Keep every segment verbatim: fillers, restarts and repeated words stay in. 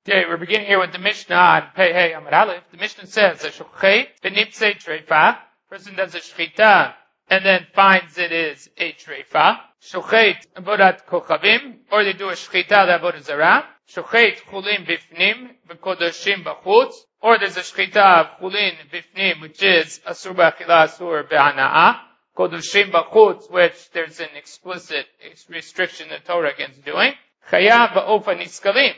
Okay, we're beginning here with the Mishnah on Pei Hey Amud Aleph. The Mishnah says, a shochet v'nipsei treifa, person does a shchita and then finds it is a treifa. Shochet avodat kochavim, or they do a shchita avodat zarah. Shochet chulin bifnim v'kodoshim b'chutz, or there's a shchita of chulin bifnim, which is asur b'achila, asur b'hana'ah. Kodoshim b'chutz, which there's an explicit restriction in the Torah against doing. Chayav v'ofa niskalim,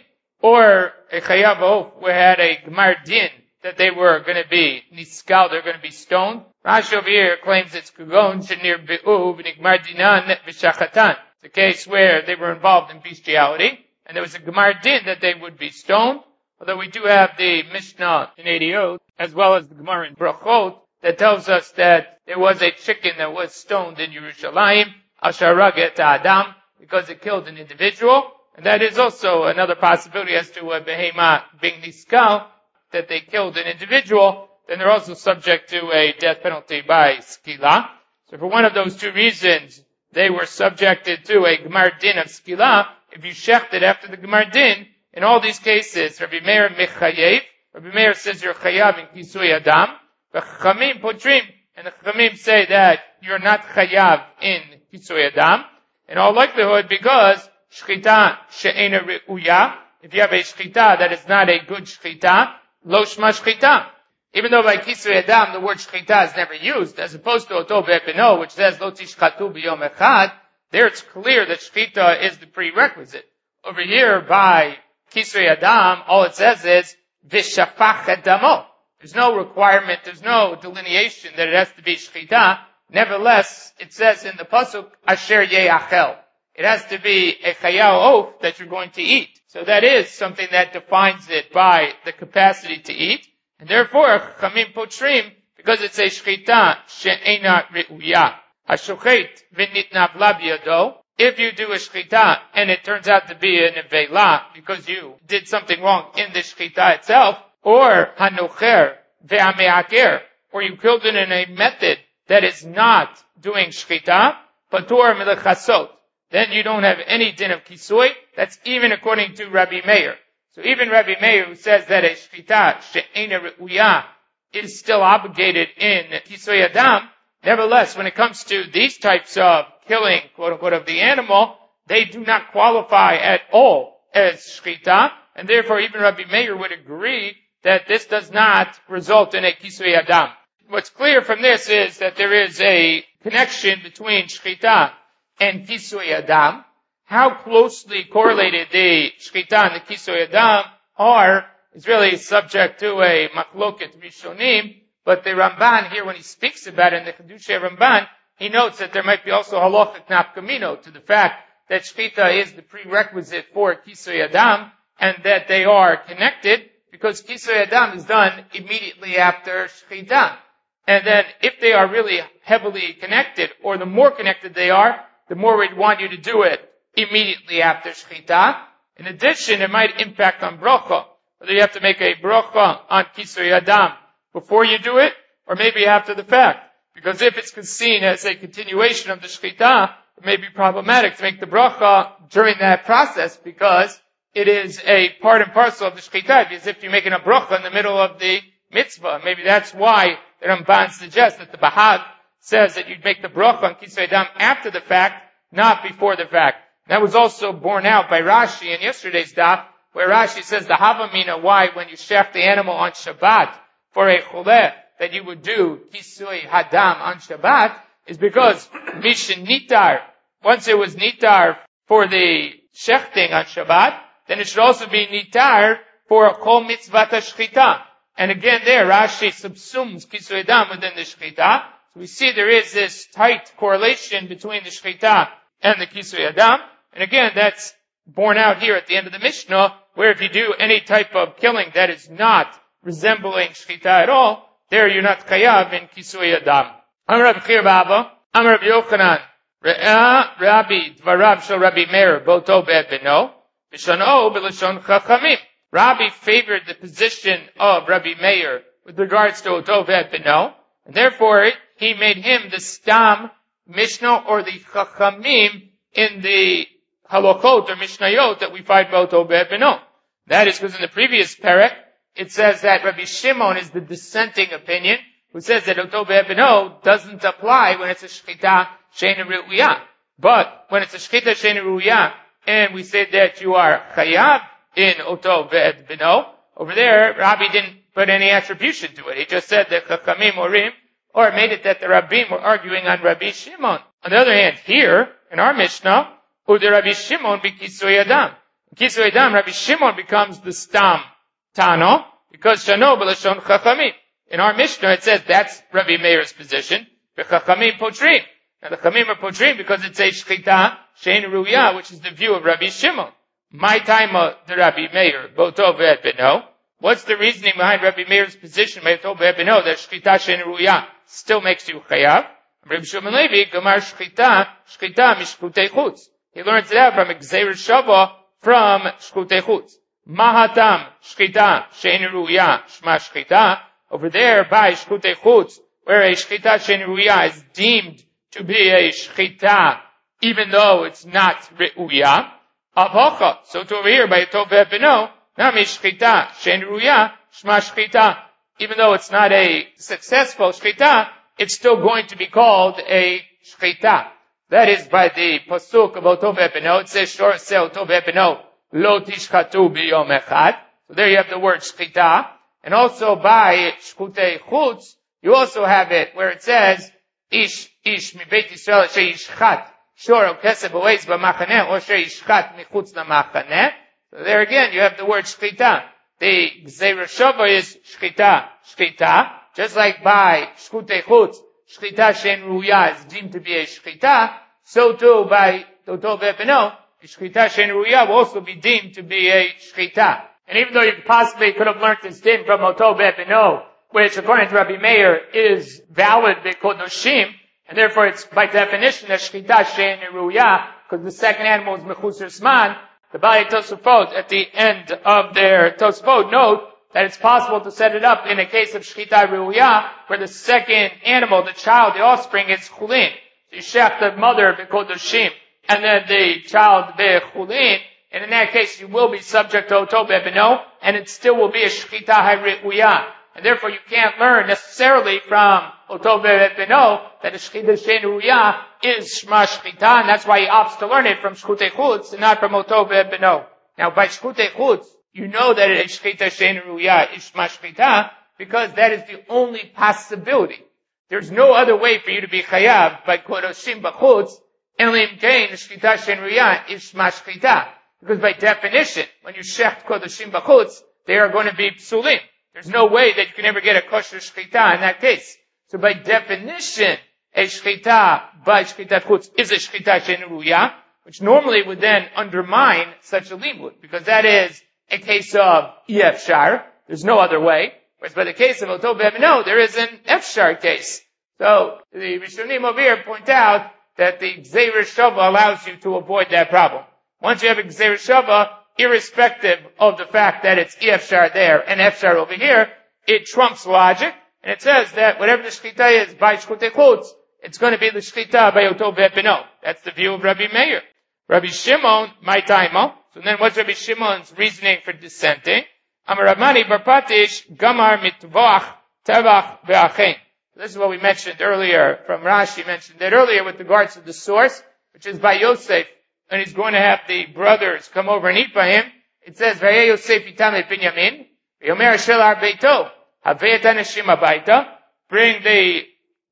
or a chayav v'of, where had a gmar din that they were going to be niskal, they're going to be stoned. Rashi over here claims it's kugon shenir be'u v'nigmar dinan v'shachatan. It's a case where they were involved in bestiality, and there was a gmar din that they would be stoned. Although we do have the Mishnah in Eidiot, as well as the Gemara in Brachot, that tells us that there was a chicken that was stoned in Yerushalayim, asher raget adam, because it killed an individual. And that is also another possibility as to a behema being niskal, that they killed an individual, then they're also subject to a death penalty by skila. So for one of those two reasons, they were subjected to a gemar din of skila. If you shechted after the gemar din, in all these cases, Rabbi Meir mechayev, Rabbi Meir says you're chayav in kisui adam, the Chachamim potrim, and the Chachamim say that you're not chayav in kisui adam, in all likelihood because shchita she'ena re'uya, if you have a shchita that is not a good shchita, lo shma shchita. Even though by kisui adam the word shchita is never used, as opposed to oto be'epino, which says lo tishchatu b'yom echad, there it's clear that shchita is the prerequisite. Over here by kisui adam, all it says is v'shafach edamo. There's no requirement, there's no delineation that it has to be shchita. Nevertheless, it says in the pasuk asher ye'achel. It has to be a chayav oath that you're going to eat. So that is something that defines it by the capacity to eat. And therefore, Chachamim potrim, because it's a shchita she'ena re'uya. Hashochet v'nitnav la biyado. If you do a shchita and it turns out to be a nevela because you did something wrong in the shchita itself, or hanocher ve'ameaker, or you killed it in a method that is not doing shchita, patur milechasot, then you don't have any din of kisui. That's even according to Rabbi Meir. So even Rabbi Meir, who says that a shchita she'ena re'uya is still obligated in kisui adam, nevertheless, when it comes to these types of killing, quote unquote, of the animal, they do not qualify at all as shchita, and therefore even Rabbi Meir would agree that this does not result in a kisui adam. What's clear from this is that there is a connection between shchita and kisui adam. How closely correlated the shchita and the kisui adam are is really subject to a machloket rishonim, but the Ramban here, when he speaks about it in the Chiddushei Ramban, he notes that there might be also halachic nafkamino to the fact that shchita is the prerequisite for kisui adam, and that they are connected, because kisui adam is done immediately after shchita. And then if they are really heavily connected, or the more connected they are, the more we'd want you to do it immediately after shchita. In addition, it might impact on bracha, whether you have to make a bracha on kisui adam before you do it, or maybe after the fact. Because if it's seen as a continuation of the shchita, it may be problematic to make the bracha during that process, because it is a part and parcel of the shchita, as if you're making a bracha in the middle of the mitzvah. Maybe that's why the Ramban suggests that the Bahag says that you'd make the bracha on kisui adam after the fact, not before the fact. That was also borne out by Rashi in yesterday's daf, where Rashi says the Havamina, why when you shech the animal on Shabbat for a choleh, that you would do kisui hadam on Shabbat, is because mishin nitar, once it was nitar for the shechting on Shabbat, then it should also be nitar for a kol mitzvah shchita. And again there, Rashi subsumes kisui hadam within the shchita. So we see there is this tight correlation between the shchita and the kisui hadam. And again, that's borne out here at the end of the Mishnah, where if you do any type of killing that is not resembling shchita at all, there you're not chayav in kisui adam. Amar Rabbi Chir Baba, Amar Rabbi Yochanan, Re'ah Rabbi Dvarav Shel Rabbi Meir Boto Be'beno, V'shano B'lashon Chachamim. Rabbi favored the position of Rabbi Meir with regards to Oto Be'beno, and therefore he made him the Stam Mishnah or the Chachamim in the halachot or mishnayot that we find about Obed Beno. That is because in the previous parak, it says that Rabbi Shimon is the dissenting opinion, who says that Oto Be'ebeno doesn't apply when it's a Shechita She'eina Re'uyah. But when it's a Shechita She'eina Re'uyah, and we say that you are Chayav in Oto Be'ebeno, over there, Rabbi didn't put any attribution to it. He just said that Chachamim Orim, or made it that the Rabbim were arguing on Rabbi Shimon. On the other hand, here, in our Mishnah, Ude Rabbi Shimon B'Kisui Adam. Kisui Adam, Rabbi Shimon becomes the Stam Tano, because Shano B'Lashon Chachamim. In our Mishnah, it says that's Rabbi Meir's position. V'Chachamim Potrim. Now the Chachamim are Potrim because it's a Shechita She'eina Re'uyah, which is the view of Rabbi Shimon. My time of the Rabbi Meir, Boto Ve'ebeno. What's the reasoning behind Rabbi Meir's position, Boto Ve'ebeno, that Shechita She'eina Re'uyah still makes you Chayav? Rabbi Shimon Levi, Gemar Shechita, Shechita Mishkutei Chutz. He learns it out from Gzeir Shava, from Shkutei Chutz. Mahatam Shechita She'eina Re'uyah, Shma Shechita. Over there, by Shkutei Chutz, where a Shechita She'eina Re'uyah is deemed to be a Shechita, even though it's not Re'uyah. Avhocha. So to over here, by Tov Ve'ebeno, Nami Shechita She'eina Re'uyah, Shma Shechita. Even though it's not a successful Shechita, it's still going to be called a Shechita. That is by the Pasuk of Tov Ve'ebeno. It says, Shor Seh Tov Ve'ebeno, Lo Tishchatu B'yom Echad. So there you have the word Shechita. And also by Shkutei Chutz, you also have it where it says, Ish, Ish, Mi Beit Yisrael, She Yishchat, Shor O Kesef Oez B'machaneh, or She Yishchat Michutz L'machaneh. So there again, you have the word Shechita. The Gzeir Shava is Shechita, Shechita. Just like by Shkutei Chutz, Shechita She'eina Re'uyah is deemed to be a Shechita, so too by Oto Ve'ebeno, Shechita She'eina Re'uyah will also be deemed to be a Shechita. And even though you possibly could have learned this din from Oto Ve'ebeno, which according to Rabbi Meir is valid B'Kodoshim, and therefore it's by definition a Shechita She'eina Re'uyah, because the second animal is Mechusar Zman, the Balei Tosafot at the end of their Tosafot note that it's possible to set it up in a case of Shechita Re'uyah, where the second animal, the child, the offspring, is Chulin. So you shech the mother B'Kodoshim, and then the child B'Chulin, and in that case you will be subject to Oto Ve'ebeno, and it still will be a Shechita Re'uyah. And therefore you can't learn necessarily from Oto Ve'ebeno that a Shechita She'eina Re'uyah is Shma Shechita, and that's why he opts to learn it from Shkutei Chutz and not from Oto Ve'ebeno. Now by Shkutei Chutz, you know that a Shechita She'eina Re'uyah is Shma Shechita, because that is the only possibility. There's no other way for you to be Chayav by Kodoshim B'chutz, and Lim Kain, Shechita She'eina Re'uyah is Shma Shechita. Because by definition, when you shecht Kodoshim B'chutz, they are going to be psulim. There's no way that you can ever get a kosher shechita in that case. So by definition, a shechita by Shechita Chutz is a Shechita She'eina Re'uyah, which normally would then undermine such a limud, because that is a case of efshar. There's no other way. Whereas by the case of Oto Ve'ebeno, there is an efshar case. So the Rishonim over here point out that the Gzeir Shava allows you to avoid that problem. Once you have a Gzeir Shava, irrespective of the fact that it's efshar there and efshar over here, it trumps logic, and it says that whatever the shechita is by Shkutei Chutz, it's going to be the shechita by Oto Ve'ebeno. That's the view of Rabbi Meir. Rabbi Shimon, my taimo. So then what's Rabbi Shimon's reasoning for dissenting? Amar Ramani bar Patish, Gamar mitvach, tevach ve'achein. This is what we mentioned earlier from Rashi, mentioned that earlier with regards to the source, which is by Yosef, and he's going to have the brothers come over and eat by him. It says, Vayeh Yosef itam et Binyamin, v'yomer shel ar beito, havei et anashim habayta, bring the,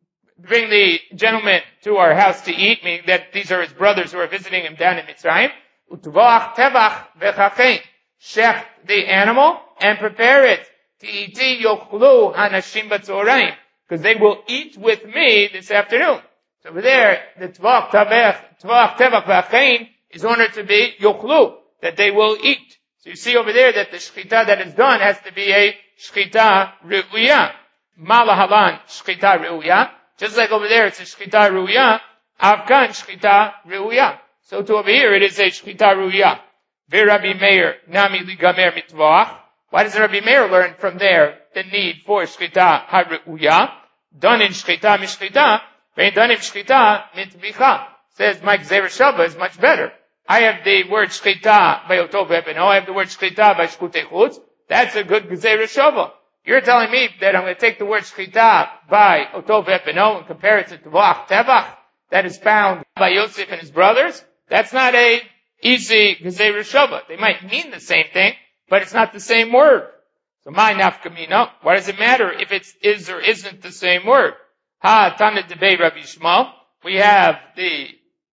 bring the gentleman to our house to eat, meaning that these are his brothers who are visiting him down in Mitzrayim, utvach tevach vechachein, shech the animal and prepare it, ti'iti yochlu hanashim batzoraim, because they will eat with me this afternoon. So over there, the tvach tevach, tvach tevach vechachein is ordered to be yochlu, that they will eat. So you see over there that the shechita that is done has to be a shechita re'uyah. Malahalan shechita re'uyah. Just like over there it's a shechita re'uyah, Afghan shechita re'uyah. So to over here it is a shechita re'uyah. Ve'Rabbi Meir nami ligamer mitvach. Why does Rabbi Meir learn from there the need for shechita ha-re'uyah? Done in shechita mishchita, ve'in done in shechita mitvicha. Says my Gzeir Shava is much better. I have the word shchita by Otov Epino, I have the word shchita by Shkutei Chutz. That's a good Gezerah Shava. You're telling me that I'm going to take the word shchita by Otov Epino and compare it to Tvach Tevach that is found by Yosef and his brothers? That's not a easy Gezerah Shava. They might mean the same thing, but it's not the same word. So my nafkamina, why does it matter if it is or isn't the same word? Ha Tana Debei Rabbi Yishmael. We have the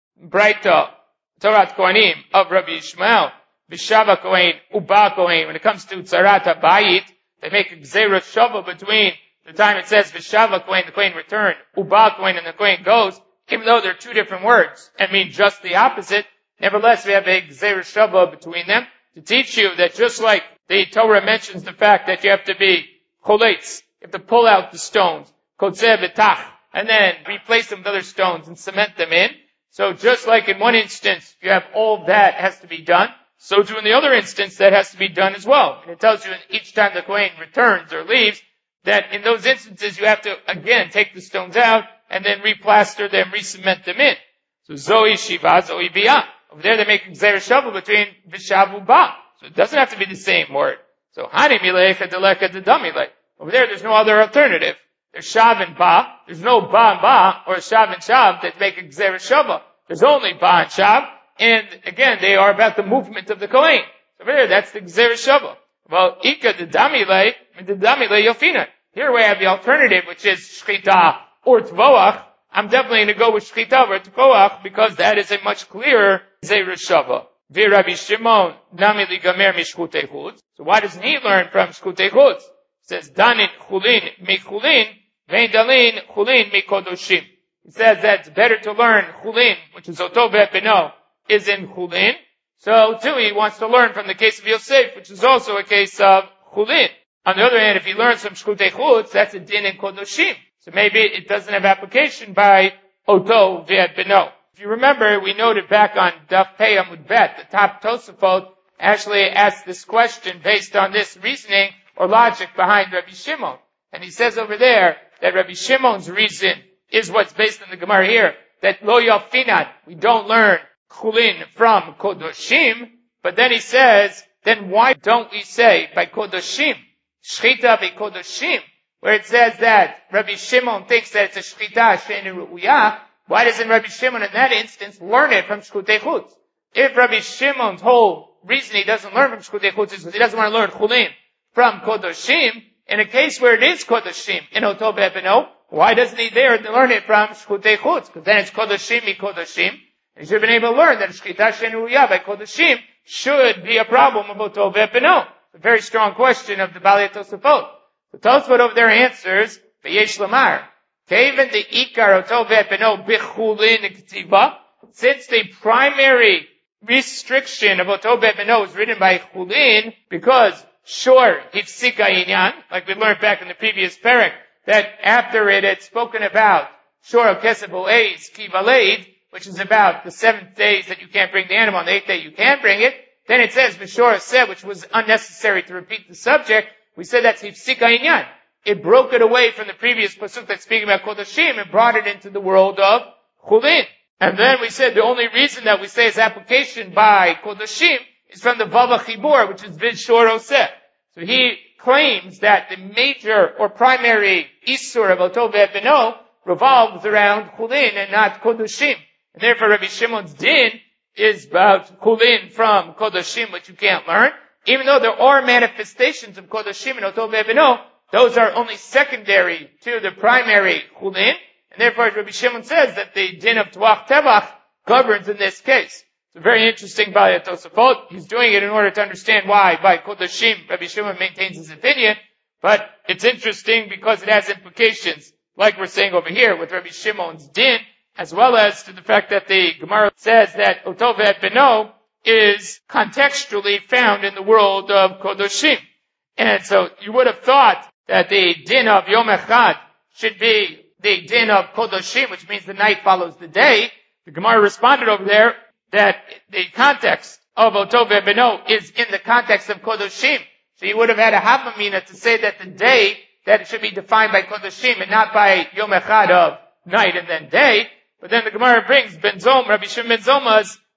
Breita Torat Kohanim of Rabbi Yishmael. Bishava Kohen, Uba Kohen. When it comes to Tzarat HaBayit, they make a Gezerah Shava between the time it says Bishava Kohen, the Kohen returned, Uba Kohen, and the Kohen goes, even though they're two different words and mean just the opposite. Nevertheless, we have a Gezerah Shava between them to teach you that just like the Torah mentions the fact that you have to be choletz, you have to pull out the stones, kotzeh v'tach, and then replace them with other stones and cement them in. So just like in one instance you have all that has to be done, so too in the other instance that has to be done as well. And it tells you each time the Kohen returns or leaves that in those instances you have to again take the stones out and then replaster them, re-cement them in. So Zoe Shiva, Zoe Biyah. Over there they make a Gezerah Shava between Vishav Uba. So it doesn't have to be the same word. So Hani Milecha Deleka Dedamile. Over there there's no other alternative. There's Shav and Ba. There's no Ba and Ba or Shav and Shav that make a Gezerah Shava. There's only Ba and Shav. And again, they are about the movement of the Kohen. So over there, that's the Gezerah Shava. Well, Ika Dedamile, Dedamile Yofina. Here we have the alternative, which is Shchita or Tvoach. I'm definitely going to go with Shchita or Tvoach because that is a much clearer Gezerah Shava. Rabbi Shimon, Nami Ligamer Mishkutei Chutz. So why doesn't he learn from Shkutei Chutz? It says, Danin Chulin Michulin, Vein Dalin Chulin Mikodoshim. He says that it's better to learn Chulin, which is Otov Epino, is in Chulin. So too, he wants to learn from the case of Yosef, which is also a case of Chulin. On the other hand, if he learns from Shkutei Chutz, that's a din in Kodoshim. So maybe it doesn't have application by Otov Epino. If you remember, we noted back on Daf Pei Amud Bet, the top Tosafot actually asked this question based on this reasoning or logic behind Rabbi Shimon. And he says over there that Rabbi Shimon's reason is what's based on the Gemara here, that Lo Yofinat, we don't learn Chulin from Kodoshim, but then he says, then why don't we say by Kodoshim, Shchita be Kodoshim, where it says that Rabbi Shimon thinks that it's a Shchita She'enu Ru'uyah. Why doesn't Rabbi Shimon in that instance learn it from Shkutei Chutz? If Rabbi Shimon's whole reason he doesn't learn from Shkutei Chutz is because he doesn't want to learn Chulin from Kodoshim, in a case where it is Kodoshim in Otov Epino, why doesn't he there learn it from Shkutei Chutz? Because then it's Kodoshim mi Kodoshim. He should have been able to learn that Shchita She'enu Ru'uyah by Kodoshim should be a problem of Otov Epino. A very strong question of the Balei Tosafot. The Tosafot over there answers, V'yesh Lamar. Even the Ikar Otov Epino Bichulin K'tiva, since the primary restriction of Otov Epino is written by Chulin, because sure, Hifsika Inyan, like we learned back in the previous parak, that after it had spoken about Shor Kesef O'ez Kivaleid, which is about the seventh days that you can't bring the animal, on the eighth day you can bring it, then it says V'shor Aseh, which was unnecessary to repeat the subject. We said that's Hifsika Inyan. It broke it away from the previous pasuk that's speaking about Kodoshim and brought it into the world of Chulin. And then we said the only reason that we say it's application by Kodoshim is from the Vava Chibur, which is Vid Shor Oseh. So he claims that the major or primary Isur of Otov Epino revolves around Chulin and not Kodoshim. And therefore Rabbi Shimon's din is about Chulin from Kodoshim, which you can't learn. Even though there are manifestations of Kodoshim and Otov Epino, those are only secondary to the primary Chulin, and therefore Rabbi Shimon says that the din of Tvach Tevach governs in this case. It's a very interesting Balei Tosafot. He's doing it in order to understand why by Kodoshim Rabbi Shimon maintains his opinion, but it's interesting because it has implications, like we're saying over here with Rabbi Shimon's din, as well as to the fact that the Gemara says that Otov Epino is contextually found in the world of Kodoshim. And so you would have thought that the din of Yom Echad should be the din of Kodoshim, which means the night follows the day. The Gemara responded over there that the context of Otov Epino is in the context of Kodoshim. So you would have had a Havamina to say that the day, that it should be defined by Kodoshim and not by Yom Echad of night and then day. But then the Gemara brings Ben Zoma, Rabbi Shimon Ben Zoma's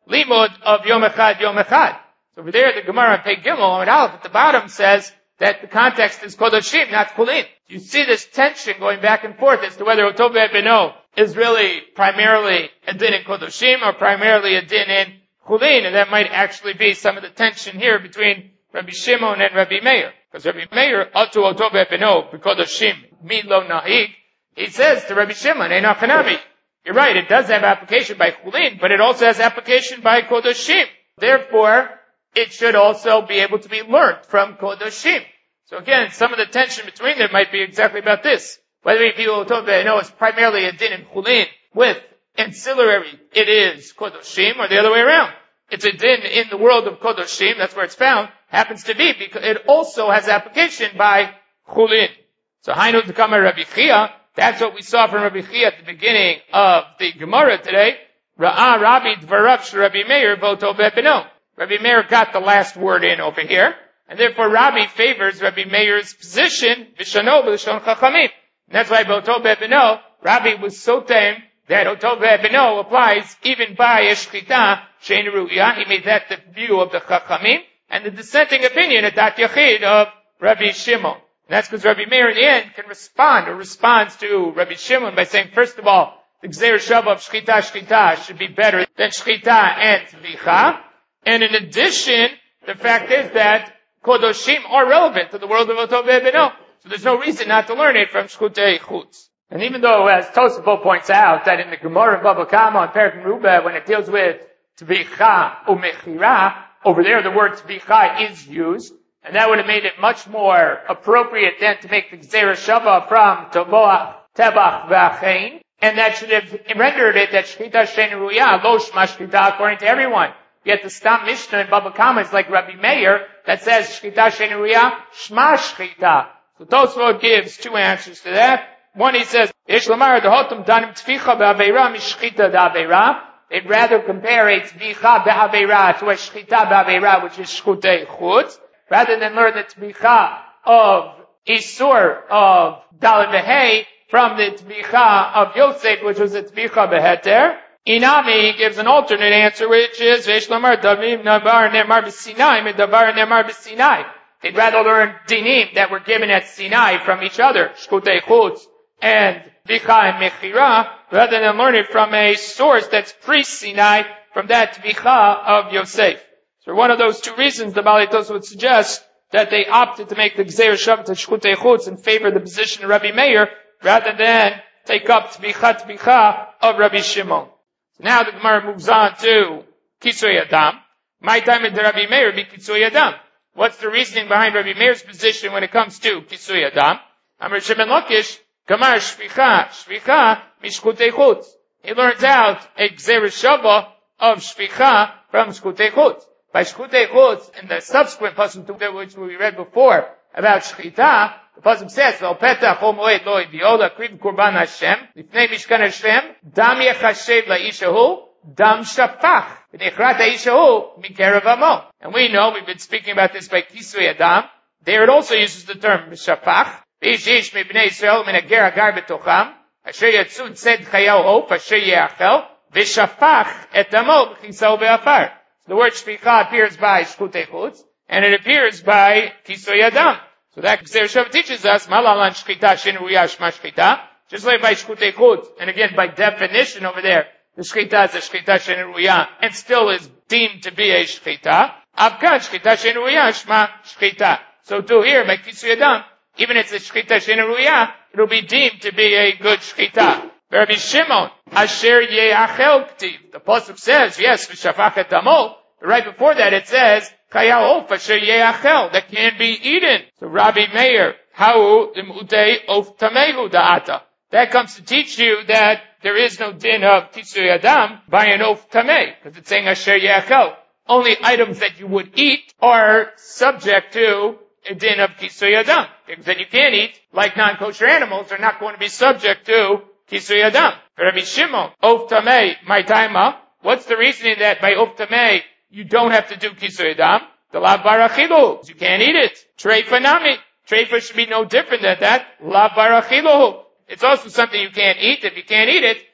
limud of Yom Echad, Yom Echad. So over there, the Gemara on Pei Gimel, and Aleph at the bottom says that the context is Kodoshim, not Chulin. You see this tension going back and forth as to whether Otov Beno is really primarily a din in Kodoshim or primarily a din in Chulin, and that might actually be some of the tension here between Rabbi Shimon and Rabbi Meir. Because Rabbi Meir, Atu Otov Beno, Kodoshim, Mi Lo Nahig, he says to Rabbi Shimon, Eina Chanami. You're right, it does have application by Chulin, but it also has application by Kodoshim. Therefore, it should also be able to be learned from Kodoshim. So again, some of the tension between them might be exactly about this. Whether we view Otov Beno as primarily a din in Chulin with ancillary, it is Kodoshim, or the other way around. It's a din in the world of Kodoshim, that's where it's found, happens to be, because it also has application by Chulin. So Hainu T'kama Rabbi Chia, that's what we saw from Rabbi Chia at the beginning of the Gemara today. Ra'ah Rabbi Dvarav Rabbi Meir V'Otov Beno. Rabbi Meir got the last word in over here, and therefore Rabbi favors Rabbi Meir's position, V'shano B'lashon Chachamim. And that's why V'Otov Beno, Rabbi was so tame that Otov Beno applies even by a Shchita Shein Ru'ya. He made that the view of the Chachamim, and the dissenting opinion at Dat Yachid of Rabbi Shimon. And that's because Rabbi Meir in the end can respond, or responds to Rabbi Shimon by saying, first of all, the Gzeir Shava of Shchita Shchita should be better than Shchita and Tzvicha. And in addition, the fact is that Kodoshim are relevant to the world of Otov Beno. So there's no reason not to learn it from Shchutei Chutz. And even though, as Tosafot points out, that in the Gemara of Baba Kama on Perek Merubah, when it deals with Tzvicha Umechira, over there the word Tzvicha is used, and that would have made it much more appropriate then to make the Gzeir Shava from Toboach, Tebach, V'Achein, and that should have rendered it that Shchita Shein Ruya, Lo Shma Shchita, according to everyone. Yet the Stam Mishnah in Baba Kama is like Rabbi Meir that says Shchita Shein Ruya, Shma Shchita. So Tosfot gives two answers to that. One, he says, Yesh Lamar Dehotum Danim Tvicha Be'Aveira Mishchita De'Aveira. They'd rather compare a Tvicha Be'Aveira to a Shchita Be'Aveira, which is Shchutei Chutz, rather than learn the Tvicha of Isur of Dalet V'Hei from the Tvicha of Yosef, which was the Tvicha Be'Heter. Inami, he gives an alternate answer, which is, Vesh Lamar Davim Navar Nemar B'Sinai Medavar Nemar B'Sinai. They'd rather learn dinim that were given at Sinai from each other, Shchutei Chutz and Tvicha and Mechira, rather than learn it from a source that's pre-Sinai, from that Tvicha of Yosef. So one of those two reasons, the Baalei Tosfos would suggest that they opted to make the Gzeir Shava to Shchutei Chutz and favor the position of Rabbi Meir, rather than take up Tvicha Tvicha of Rabbi Shimon. So now the Gemara moves on to Kisui Adam. My time in Rabbi Meir be Kisui Adam. What's the reasoning behind Rabbi Meir's position when it comes to Kisui Adam? Amar Shimon Lakish, Kamar Shvicha, Shvicha, Mishchutei Chutz. He learns out a Gzeir Shava of Shvicha from Shchutei Chutz. By Shchutei Chutz, in the subsequent pasuk which we read before about Shchita, the pasuk says, "Vel petach chol moed lo v'yola kriv kurban Hashem lifnei mishkan Hashem dam yechashev la'ishahu dam shapach v'nechrat ha'ishahu mikerav amo." And we know we've been speaking about this by Kisui Adam. There it also uses the term shapach. V'ish ish mibnei Yisrael min hager hagar b'tocham asher yatzu tzed chayav hof asher ye'achel v'shapach et amo b'chisau be'afar. So the word shvicha appears by Shchutei Chutz, and it appears by Kisui Adam. So that Gzeir Shava teaches us, Malalan Shchita Shein Ruya Shma Shchita, just like by Shchutei Chutz, and again by definition over there, the Shchita is a Shchita Shein Ruya, and still is deemed to be a Shchita. Avkan Shchita Shein Ruya Shma Shchita. So too here, by Kisui Adam, even if it's a Shchita Shein Ruya, it'll be deemed to be a good Shchita. Rabbi Shimon, Asher Ye'achel K'tiv. The pasuk says, yes, V'shafach et amo, but right before that it says, Chayav of Asher Ye'achel, that can be eaten. So Rabbi Meir, Hau Dimutei of Tamehu Da'ata. That comes to teach you that there is no din of Kisui Adam by an Of Tameh, because it's saying Asher Ye'achel. Only items that you would eat are subject to a din of Kisui Adam. Things that you can't eat, like non-kosher animals, are not going to be subject to Kisui Adam. For Rabbi Shimon, Of Tameh, my taima, what's the reasoning that by Of Tameh, you don't have to do Kisui Adam? The Lav Barachilu. You can't eat it. Treifa Nami. Treifa should be no different than that. Lav Barachilu. It's also something you can't eat. If you can't eat it,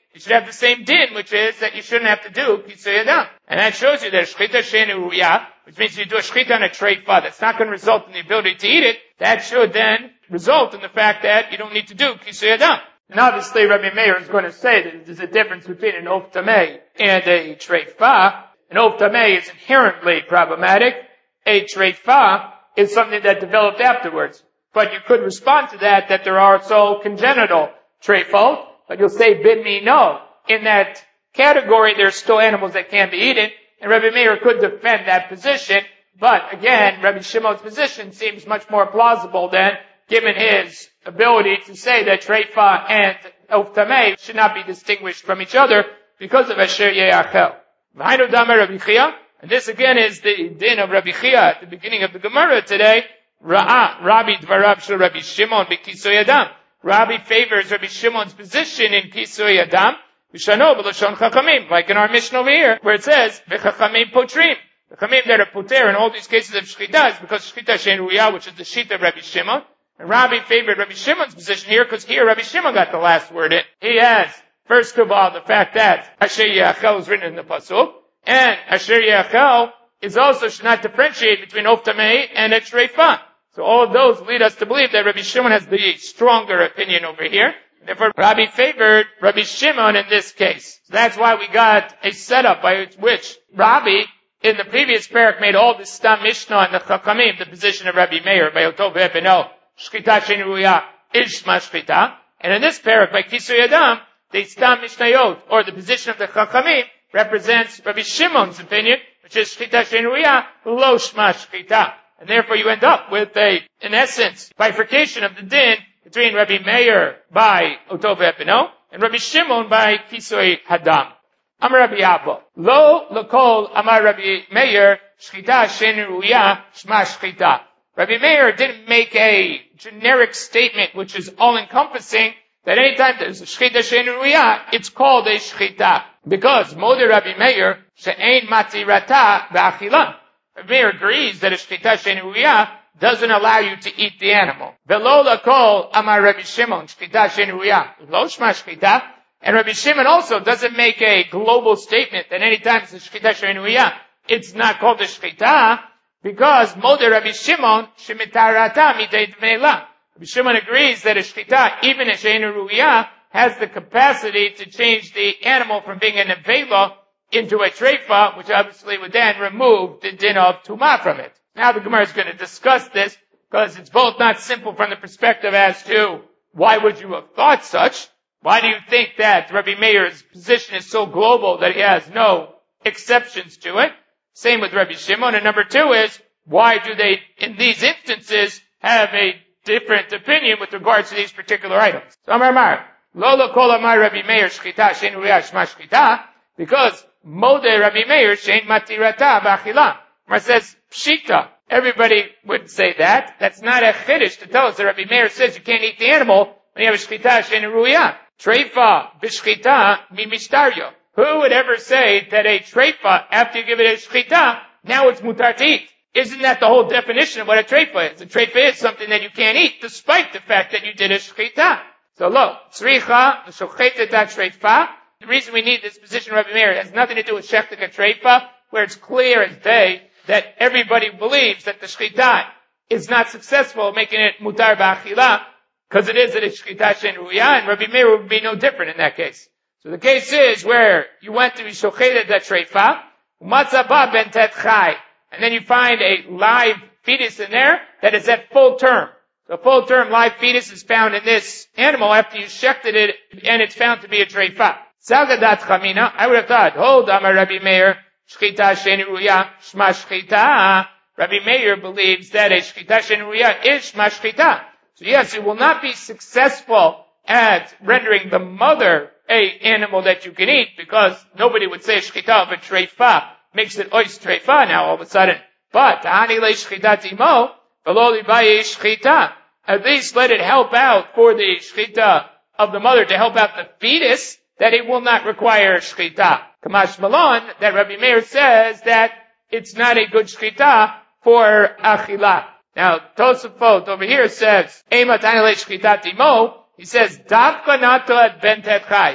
you should have the same din, which is that you shouldn't have to do Kisui Adam. And that shows you that Shchita She'enu Ruya, which means you do a Shchita on a treifa that's not going to result in the ability to eat it, that should then result in the fact that you don't need to do Kisui Adam. And obviously Rabbi Meir is going to say that there's a difference between an Of Tameh and a treifa. An Of Tameh is inherently problematic. A treifa is something that developed afterwards. But you could respond to that, that there are so congenital treifot, but you'll say bin mi no. In that category, there's still animals that can be eaten, and Rabbi Meir could defend that position, but again, Rabbi Shimon's position seems much more plausible than given his ability to say that treifa and Of Tameh should not be distinguished from each other because of Asher Ye'achel. V'hainu damar Rabbi Chia, and this again is the din of Rabbi Chia at the beginning of the Gemara today. Ra'ah, Rabbi Dvarav Shel Rabbi Shimon b'Kisui Adam. Rabbi favors Rabbi Shimon's position in Kisui Adam, V'shano b'Lashon Chachamim, like in our mission over here, where it says, V'Chachamim potrim. The Chachamim that are poter in all these cases of Shchita is because Shchita She'enu Ruya, which is the sheet of Rabbi Shimon. And Rabbi favored Rabbi Shimon's position here, because here Rabbi Shimon got the last word in. He has, first of all, the fact that Asher Ye'achel is written in the Pasuk, and Asher Ye'achel is also should not differentiate between Of Tameh and a treifa. So all of those lead us to believe that Rabbi Shimon has the stronger opinion over here. Therefore, Rabbi favored Rabbi Shimon in this case. So that's why we got a setup by which Rabbi, in the previous parak, made all the Stam Mishnah and the Chachamim, the position of Rabbi Meir, by Otov Epino, Shchita She'enu Ruya, Ishma Shchita. And in this parak, by Kisui Adam, the Stam Mishnayot, or the position of the Chachamim, represents Rabbi Shimon's opinion, which is Shchita She'enu Ruya, Lo Shma Shchita. And therefore you end up with a, in essence, bifurcation of the din between Rabbi Meir by Otov Epino and Rabbi Shimon by Kisui Hadam. Amar Rabbi Abba. Lo lokol amar Rabbi Meir shchita she'enu ruya shma shchita. Rabbi Meir didn't make a generic statement which is all-encompassing that anytime there's a shchita she'enu ruya, it's called a shchita. Because Mode Rabbi Meir she'ein matirata v'achilah. Rabbi Meir agrees that a shchita she'enu ruya doesn't allow you to eat the animal. V'lo lakol amar Rabbi Shimon shchita she'enu ruya lo shma shchita. And Rabbi Shimon also doesn't make a global statement that anytime it's a shchita she'enu ruya, it's not called a shchita, because Mode Rabbi Shimon shemitarata midei dmeila. Rabbi Shimon agrees that a shchita, even a she'enu ruya, has the capacity to change the animal from being an nevela into a treifa, which obviously would then remove the din of tumah from it. Now the Gemara is going to discuss this, because it's both not simple from the perspective as to why would you have thought such. Why do you think that Rabbi Meir's position is so global that he has no exceptions to it? Same with Rabbi Shimon. And number two is, why do they, in these instances, have a different opinion with regards to these particular items? So Amar Mar, Lolo Kol Amar Rabbi Meir Shchita She'en Ruya Shma Shchita, because Mode Rabbi Meir She'en Matirata B'Achila. Mar says, Pshita. Everybody would say that. That's not a chiddush to tell us that Rabbi Meir says you can't eat the animal when you have a Shchita She'en Ruya. Treifa b'shchita mi mishtaryo. Who would ever say that a treifa, after you give it a shchita, now it's mutar to eat? Isn't that the whole definition of what a treifa is? A treifa is something that you can't eat, despite the fact that you did a shchita. So lo, tzricha, shochetet treifa. The reason we need this position of Rabbi Meir has nothing to do with shechtek a treifa, where it's clear as day that everybody believes that the shchita is not successful, making it mutar ba'achila, because it is a shchita she'en ruya, and Rabbi Meir would be no different in that case. So the case is where you went to be shocheted that treifa, umatzaba ben tet chai, and then you find a live fetus in there that is at full term. The full term live fetus is found in this animal after you shechted it, and it's found to be a treifa. Sagadat chamina, I would have thought, hold Amar Rabbi Meir, shchita she'en ruya, shma shchita. Rabbi Meir believes that a shchita she'en ruya is shma shchita. So yes, it will not be successful at rendering the mother a animal that you can eat, because nobody would say shchita of a treifa makes it ois treifa now all of a sudden. But ani le shchitat imo, v'lo libaye shchita. At least let it help out for the shchita of the mother, to help out the fetus, that it will not require shchita. Kamash Malon, that Rabbi Meir says that it's not a good shchita for achila. Now, Tosafot over here says, Eimat anile shchitat imo, he says, Davka nato ad ben tet chai.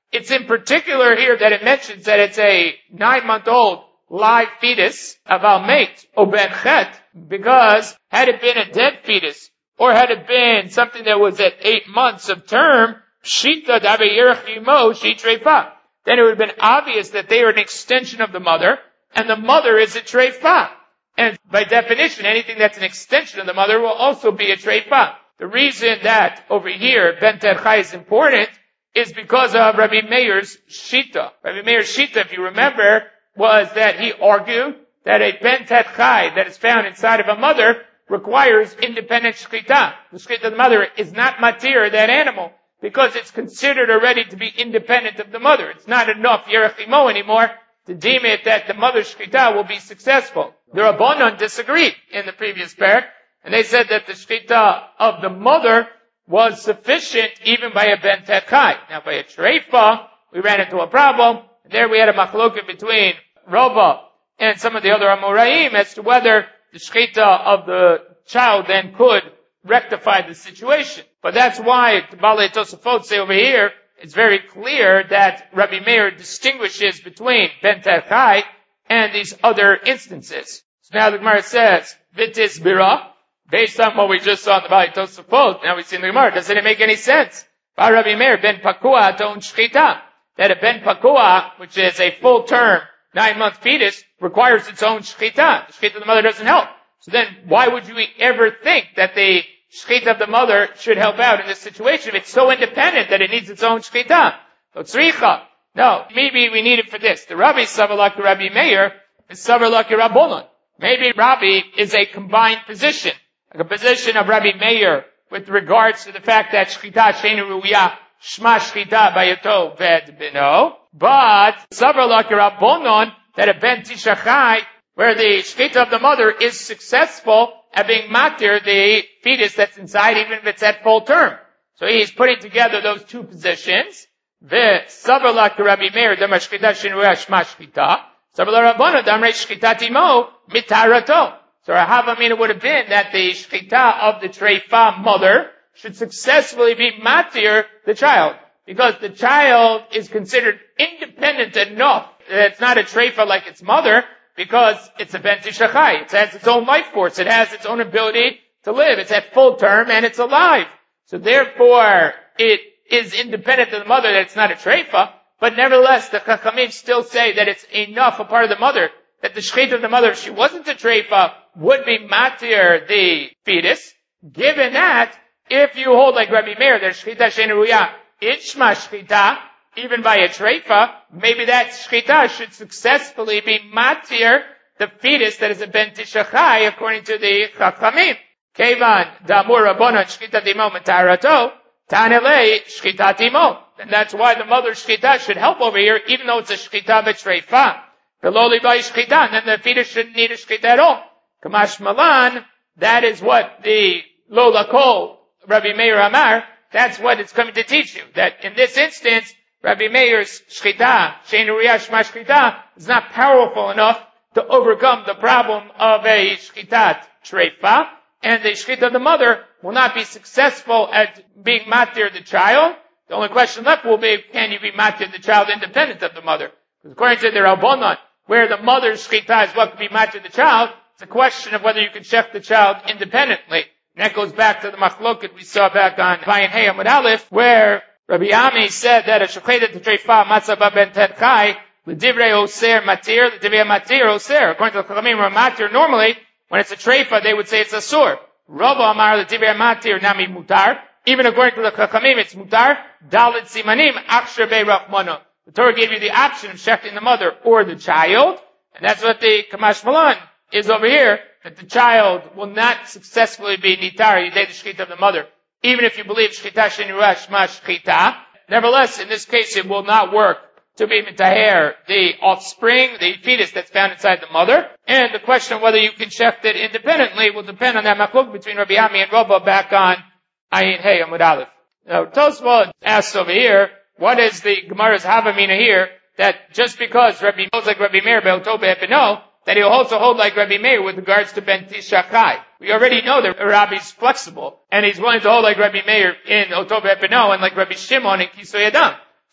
It's in particular here that it mentions that it's a nine-month-old live fetus, aval mate, o ben chet, because had it been a dead fetus, or had it been something that was at eight months of term, pshita dabe yerech imo shitreifa, then it would have been obvious that they are an extension of the mother, and the mother is a treifa. And by definition, anything that's an extension of the mother will also be a treifa. The reason that over here ben terchai is important is because of Rabbi Meir's shita. Rabbi Meir's shita, if you remember, was that he argued that a ben terchai that is found inside of a mother requires independent shchita. The shchita of the mother is not matir, that animal, because it's considered already to be independent of the mother. It's not enough yerech imo anymore to deem it that the mother's shchita will be successful. The Rabbanon disagreed in the previous parak, and they said that the shchita of the mother was sufficient even by a ben terchai. Now by a treifa, we ran into a problem. There we had a machloket between Rava and some of the other Amoraim as to whether the shchita of the child then could rectify the situation. But that's why the Balei Tosafot say over here, it's very clear that Rabbi Meir distinguishes between ben terchai and these other instances. So now the Gemara says, Vitis bira, based on what we just saw in the Balei Tosafot, now we see in the Gemara, doesn't it make any sense? By Rabbi Meir, ben pakua don't shchita. That a ben pakua, which is a full term, nine month fetus, requires its own shchita. The shchita of the mother doesn't help. So then, why would you ever think that the shchita of the mother should help out in this situation if it's so independent that it needs its own shchita? So tzricha. No, maybe we need it for this. The Rabbi Savalak Rabbi Meir is Savalak Rabbonon. Maybe Rabbi is a combined position, like a position of Rabbi Meir with regards to the fact that shchita sheinu ruya shma shchita bayato ved bino, but Savalak Rabbonon that a ben tishachai where the shchita of the mother is successful at being matir the fetus that's inside, even if it's at full term. So he's putting together those two positions. The savarlak Rabbi Meir damar shchita shinruya shma shchita. Savarlak Rabbanon damar shchita timo mitarato. So our havamina would have been that the shchita of the treifa mother should successfully be matir the child, because the child is considered independent enough that it's not a treifa like its mother, because it's a ben tishachai. It has its own life force. It has its own ability to live. It's at full term and it's alive. So therefore, it is independent of the mother that it's not a treifa, but nevertheless, the chachamim still say that it's enough a part of the mother, that the shchita of the mother, if she wasn't a treifa, would be matir the fetus. Given that, if you hold like Rabbi Meir, that shchita sheinu ruya ishma shchita, even by a treifa, maybe that shchita should successfully be matir the fetus that is a ben tishachai, according to the chachamim. Kevan damur rabbanon shchita timo matarato tanelei shchita timo. And that's why the mother's shchita should help over here, even though it's a shchita b'treifa. Veloli by shchita, and then the fetus shouldn't need a shchita at all. Kamash malan, that is what the lo lakol Rabbi Meir Amar, that's what it's coming to teach you. That in this instance, Rabbi Meir's shchita, sheinu ruya shma shchita, is not powerful enough to overcome the problem of a shchitat treifa, and the shchita of the mother will not be successful at being matir the child. The only question left will be, can you be matir the child independent of the mother? Because according to the Rabbanon, where the mother's shchita is what can be matir the child, it's a question of whether you can shech the child independently. And that goes back to the machloket we saw back on Vayin Hey Amud Aleph, where Rabbi Ami said that a shecheta to treifa matzah ba ben terchai l'divrei oser matir l'divrei matir oser. According to the Chachamim, matir normally when it's a treifa they would say it's a sur. Rava amar l'divrei matir nami mutar. Even according to the Chachamim, it's mutar. Dalit simanim aksher be'rachmana. The Torah gave you the option of shechting the mother or the child, and that's what the Kamash Malan is over here. That the child will not successfully be nitar yidei the shechita of the mother. Even if you believe shchita sheinu ruya shma shchita, nevertheless, in this case, it will not work to be mitaher the offspring, the fetus that's found inside the mother. And the question of whether you can shecht it independently will depend on that machlok between Rabbi Ami and Rava back on Ayin Hey Amud Aleph. Now, Tosfot asks over here, what is the Gemara's havamina here, that just because Rabbi holds like Rabbi Meir be'oto be'epino, that he'll also hold like Rabbi Meir with regards to ben tishachai. We already know that Rabbi's flexible, and he's willing to hold like Rabbi Meir in Oto Be'epino and like Rabbi Shimon in Kisoy Adam.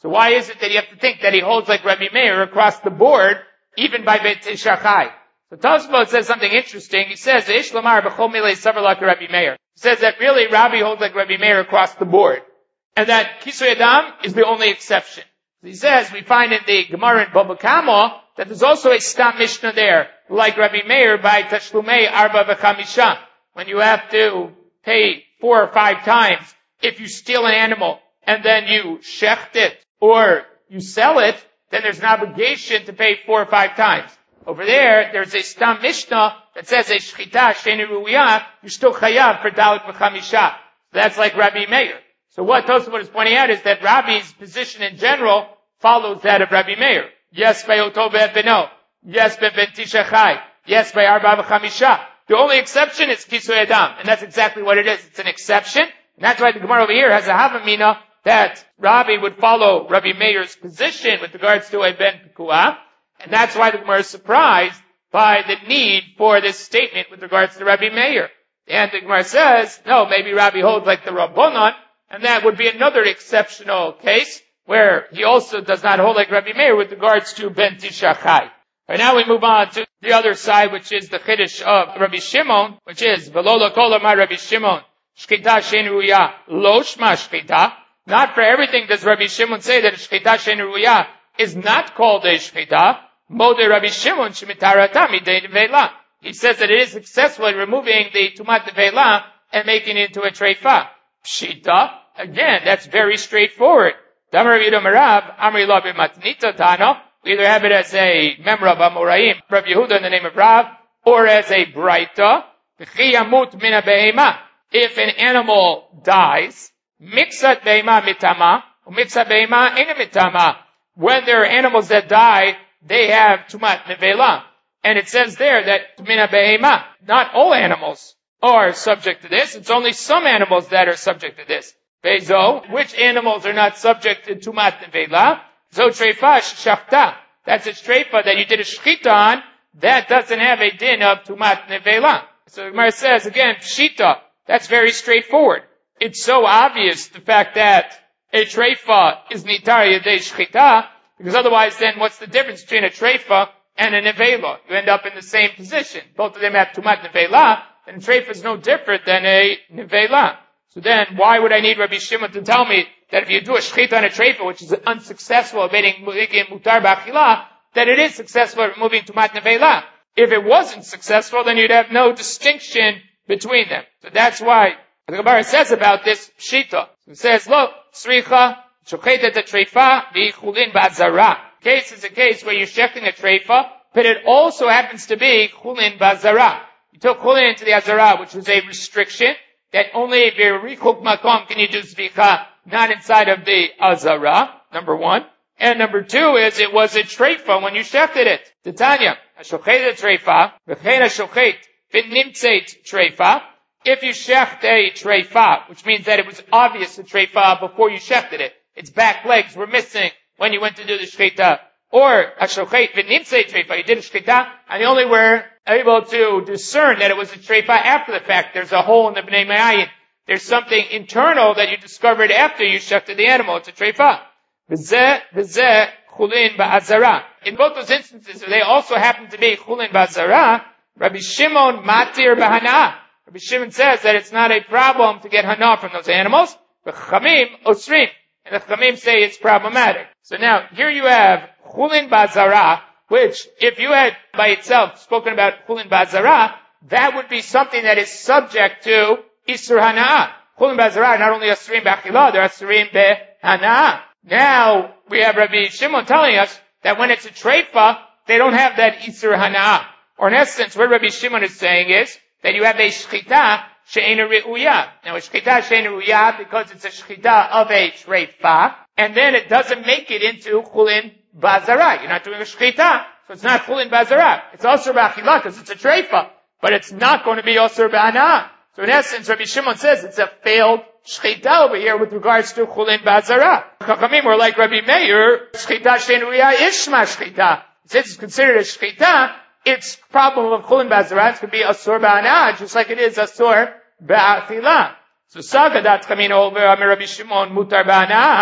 So why is it that you have to think that he holds like Rabbi Meir across the board, even by Beit Shachai? So Tosfot says something interesting. He says, Ish Lamar b'chol milei savar like Rabbi Meir. He says that really Rabbi holds like Rabbi Meir across the board. And that Kisui Adam is the only exception. So he says, we find in the Gemara in Baba Kama that there's also a Stam Mishnah there, like Rabbi Meir by Tashlumei Arba v'chamisha. When you have to pay four or five times if you steal an animal and then you shecht it or you sell it, then there's an obligation to pay four or five times. Over there, there's a Stam Mishnah that says a shchita she'eina ruya, you're still chayav for dalit v'chamisha. That's like Rabbi Meir. So what Tosafot is pointing out is that Rabbi's position in general follows that of Rabbi Meir. Yes, by Oto Beno. Yes, by Ben Tishachai. Yes, by Arba v'chamisha. The only exception is Kisui Adam. And that's exactly what it is. It's an exception. And that's why the Gemara over here has a Havamina that Rabbi would follow Rabbi Meir's position with regards to a Ben Pekuah. And that's why the Gemara is surprised by the need for this statement with regards to Rabbi Meir. And the Gemara says, no, maybe Rabbi holds like the Rabbanon, and that would be another exceptional case where he also does not hold like Rabbi Meir with regards to Ben Tishachai. Right now we move on to the other side, which is the Chiddush of Rabbi Shimon, which is V'lo l'kol amar Rabbi Shimon, Shchita she'ein ruya lo shma shchita. Not for everything does Rabbi Shimon say that Shchita she'ein ruya is not called a shchita. Modeh Rabbi Shimon shemitarata midei nevela. He says that it is successful in removing the tumat nevela and making it into a treifa. Pshita, again, that's very straightforward. Damar Rabbi Yehuda Merav, Amri lo b'matnita tano. We either have it as a member of Amoraim, Rabbi Yehuda in the name of Rav, or as a Braita. V'chi yamut mina behema. If an animal dies, mixat behema mitama, u'mixat behema ena mitama. When there are animals that die, they have tumat nevela. And it says there that mina behema, not all animals are subject to this. It's only some animals that are subject to this. Bezo, which animals are not subject to tumat nevela? Zo treifa shachta. That's a treifa that you did a shchita on. That doesn't have a din of tumat nevela. So the Gemara says again, pshita. That's very straightforward. It's so obvious the fact that a treifa is nitar yadei shchita, because otherwise then what's the difference between a treifa and a nevela? You end up in the same position. Both of them have tumat nevela, and a treifa is no different than a nevela. So then, why would I need Rabbi Shimon to tell me that if you do a shchita on a treifa, which is unsuccessful at making mutar b'achila, that it is successful at removing tumat nevela? If it wasn't successful, then you'd have no distinction between them. So that's why the Gemara says about this pshita. It says, look, sricha, shochetet a treifa, v'chulin ba'azara. Case is a case where you're shechting a treifa, but it also happens to be chulin ba'azara. You took chulin into the azara, which was a restriction, that only if you're richuk makom can you do zvicha, not inside of the azara, number one. And number two is it was a treifa when you shechted it. Titania, a shochet a treifa, v'chein a shochet, v'nimtzeit treifa. If you shecht a treifa, which means that it was obvious a treifa before you shechted it, its back legs were missing when you went to do the shchita. Or a shochet v'nimtzeit treifa, you did a shchita, and you only were able to discern that it was a treifa after the fact. There's a hole in the bnei ma'ayin. There's something internal that you discovered after you shechted the animal. It's a treifa. V'zeh, v'zeh, chulin ba'azara. In both those instances, they also happen to be chulin ba'azara. Rabbi Shimon matir b'hana. Rabbi Shimon says that it's not a problem to get hana from those animals. V'chamim osrim. And the chamim say it's problematic. So now, here you have chulin ba'azara, which, if you had by itself spoken about chulin ba'azara, that would be something that is subject to isur hana'ah. Chulin ba'azara, not only asurim b'achila, they're asurim be'hana'ah. Now, we have Rabbi Shimon telling us that when it's a treifa, they don't have that isur hana'ah. Or in essence, what Rabbi Shimon is saying is that you have a shchita she'eina re'uya. Now, a shchita she'eina re'uya because it's a shchita of a treifa, and then it doesn't make it into chulin ba'azara. You're not doing a shchita, so it's not chulin ba'azara. It's also ba'achila because it's a treifa, but it's not going to be also ba'ana. So in essence, Rabbi Shimon says it's a failed shchita over here with regards to chulin ba'azara. Chachamim were like Rabbi Meir, shchita she'ein ruya is shma shchita. Since it's considered a shchita, its problem of chulin ba'azara is going to be asur ba'ana, just like it is asur ba'achila. So sagadat chamin over Rabbi Shimon mutar ba'ana.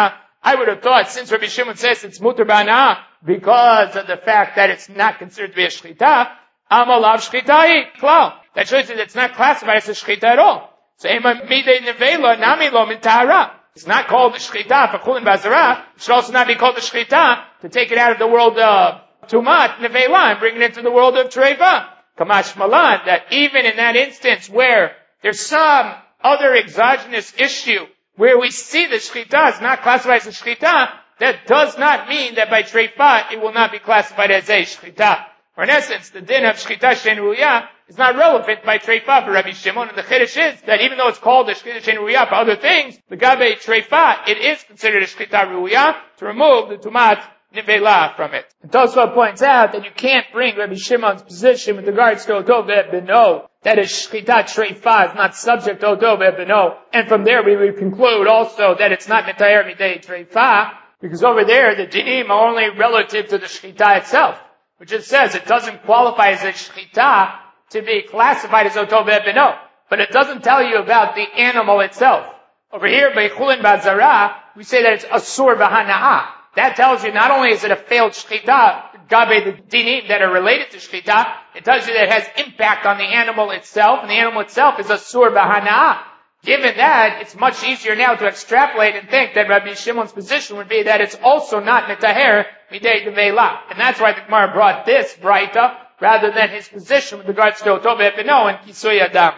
I would have thought since Rabbi Shimon says it's mutar b'hana'ah because of the fact that it's not considered to be a shchita, amalav shchita klal. That shows you that it's not classified as a shchita at all. So ema midei nevela nami lo min tahara. It's not called the shchita for chulin bazara. It should also not be called the shchita to take it out of the world of tumat nevela and bring it into the world of treifa. Kamash malan, that even in that instance where there's some other exogenous issue where we see the shchita is not classified as a shchita, that does not mean that by treifa it will not be classified as a shchita. Or in essence, the din of shchita she'en ruya is not relevant by treifa for Rabbi Shimon, and the chiddush is that even though it's called a shchita she'en ruya for other things, the gabe treifa, it is considered a shchita ruya to remove the tumat nivela from it. And Tosfot points out that you can't bring Rabbi Shimon's position with regards to Oto ve'beno, that is shchita treifa is not subject to Oto ve'beno, and from there we would conclude also that it's not mitayer midei treifa, because over there the dinim are only relative to the shchita itself, which it says it doesn't qualify as a shchita to be classified as Oto ve'beno, but it doesn't tell you about the animal itself. Over here by chulin bazara, we say that it's asur b'hana'ah. That tells you not only is it a failed shchita, gabe the dinim that are related to shchita, it tells you that it has impact on the animal itself, and the animal itself is asur b'hana'ah. Given that, it's much easier now to extrapolate and think that Rabbi Shimon's position would be that it's also not mitaher midei devela. And that's why the Gemara brought this braita rather than his position with regards to Oto ve'beno and Kisui Adam.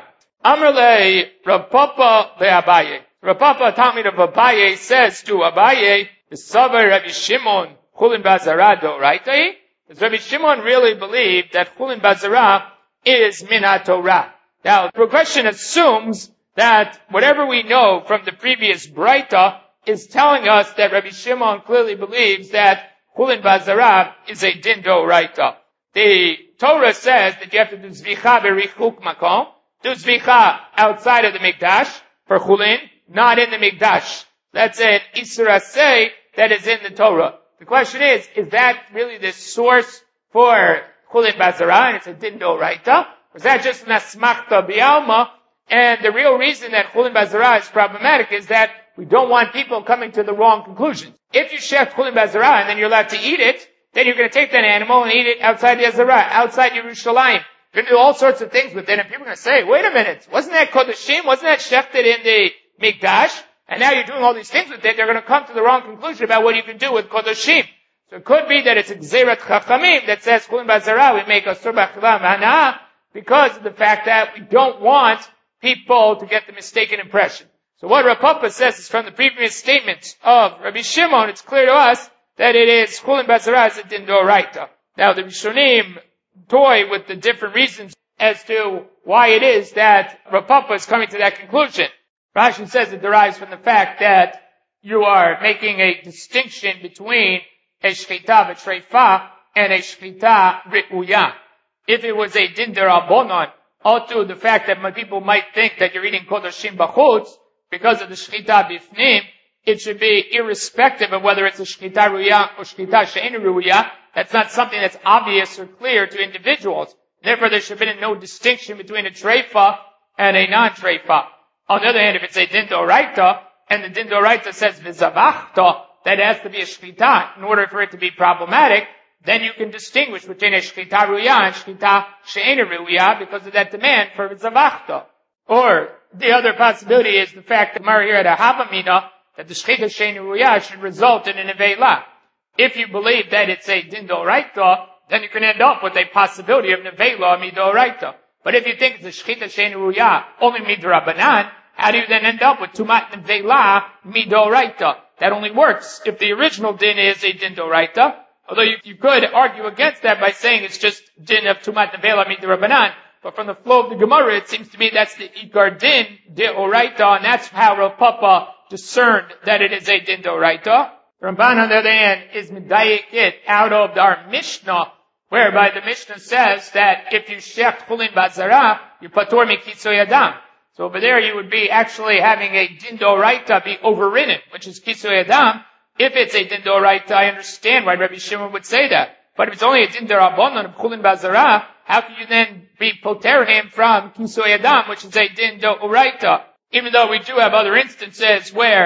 Amrle Rav Papa ve'Abaye. Rav Papa, Talmid of Abaye, says to Abaye, the Savar Rabbi Shimon chulin bazara doraita. Does Rabbi Shimon really believe that chulin bazara is min haTorah? Now, the question assumes that whatever we know from the previous braita is telling us that Rabbi Shimon clearly believes that chulin bazara is a din doraita. The Torah says that you have to do zvicha berichuk makom, do zvicha outside of the mikdash for chulin, not in the mikdash. That's an Isur Aseh that is in the Torah. The question is, is that really the source for chulin bazara, and it's a din doraita, or is that just an asmachta bialma? And the real reason that chulin bazara is problematic is that we don't want people coming to the wrong conclusions. If you shecht chulin bazara and then you're allowed to eat it, then you're going to take that animal and eat it outside the Azara, outside Yerushalayim. You're going to do all sorts of things with it, and people are going to say, wait a minute, wasn't that kodashim? Wasn't that shechted in the mikdash? And now you're doing all these things with it. They're going to come to the wrong conclusion about what you can do with kodashim. So it could be that it's a gzerat chachamim that says chulin bazara, we make a sur b'achila v'hana'ah, because of the fact that we don't want people to get the mistaken impression. So what Rav Papa says is from the previous statements of Rabbi Shimon, it's clear to us that it is chulin bazara as a din doraita. Now the Rishonim toy with the different reasons as to why it is that Rav Papa is coming to that conclusion. Rashi says it derives from the fact that you are making a distinction between a shchita v'treifa and a shchita ri'uya. If it was a din derabonon, also the fact that people might think that you're eating kodashim b'chutz because of the shchita bifnim, it should be irrespective of whether it's a shchita ruya or shchita she'en ruya. That's not something that's obvious or clear to individuals. Therefore, there should be no distinction between a treifa and a non-treifa. On the other hand, if it's a din doraita, and the din doraita says v'zavachta, that it has to be a shchita in order for it to be problematic, then you can distinguish between a shchita ruya and shchita she'en ruya because of that demand for v'zavachta. Or, the other possibility is the fact that Gemara here at a havamina, that the shchita she'en ruya should result in an nevela. If you believe that it's a din doraita, then you can end up with a possibility of nevela midoraita. But if you think it's a shchita she'en ruya only midrabanan, how do you then end up with tumat nevela midoraita? That only works if the original din is a din doraita. Although you, you could argue against that by saying it's just din of tumat nevela midrabanan. But from the flow of the Gemara, it seems to me that's the ikar din deoraita, and that's how Rav Papa discerned that it is a din doraita. Ramban, on the other hand, is medayik it out of our Mishnah, whereby the Mishnah says that if you shecht chulin bazara, you patur mikitzoy adam. So over there you would be actually having a din doraita be overridden, which is kitzoy adam. If it's a din doraita, I understand why Rabbi Shimon would say that. But if it's only a din derabonon of chulin bazara, how can you then be poter him from kitzoy adam, which is a din doraita? Even though we do have other instances where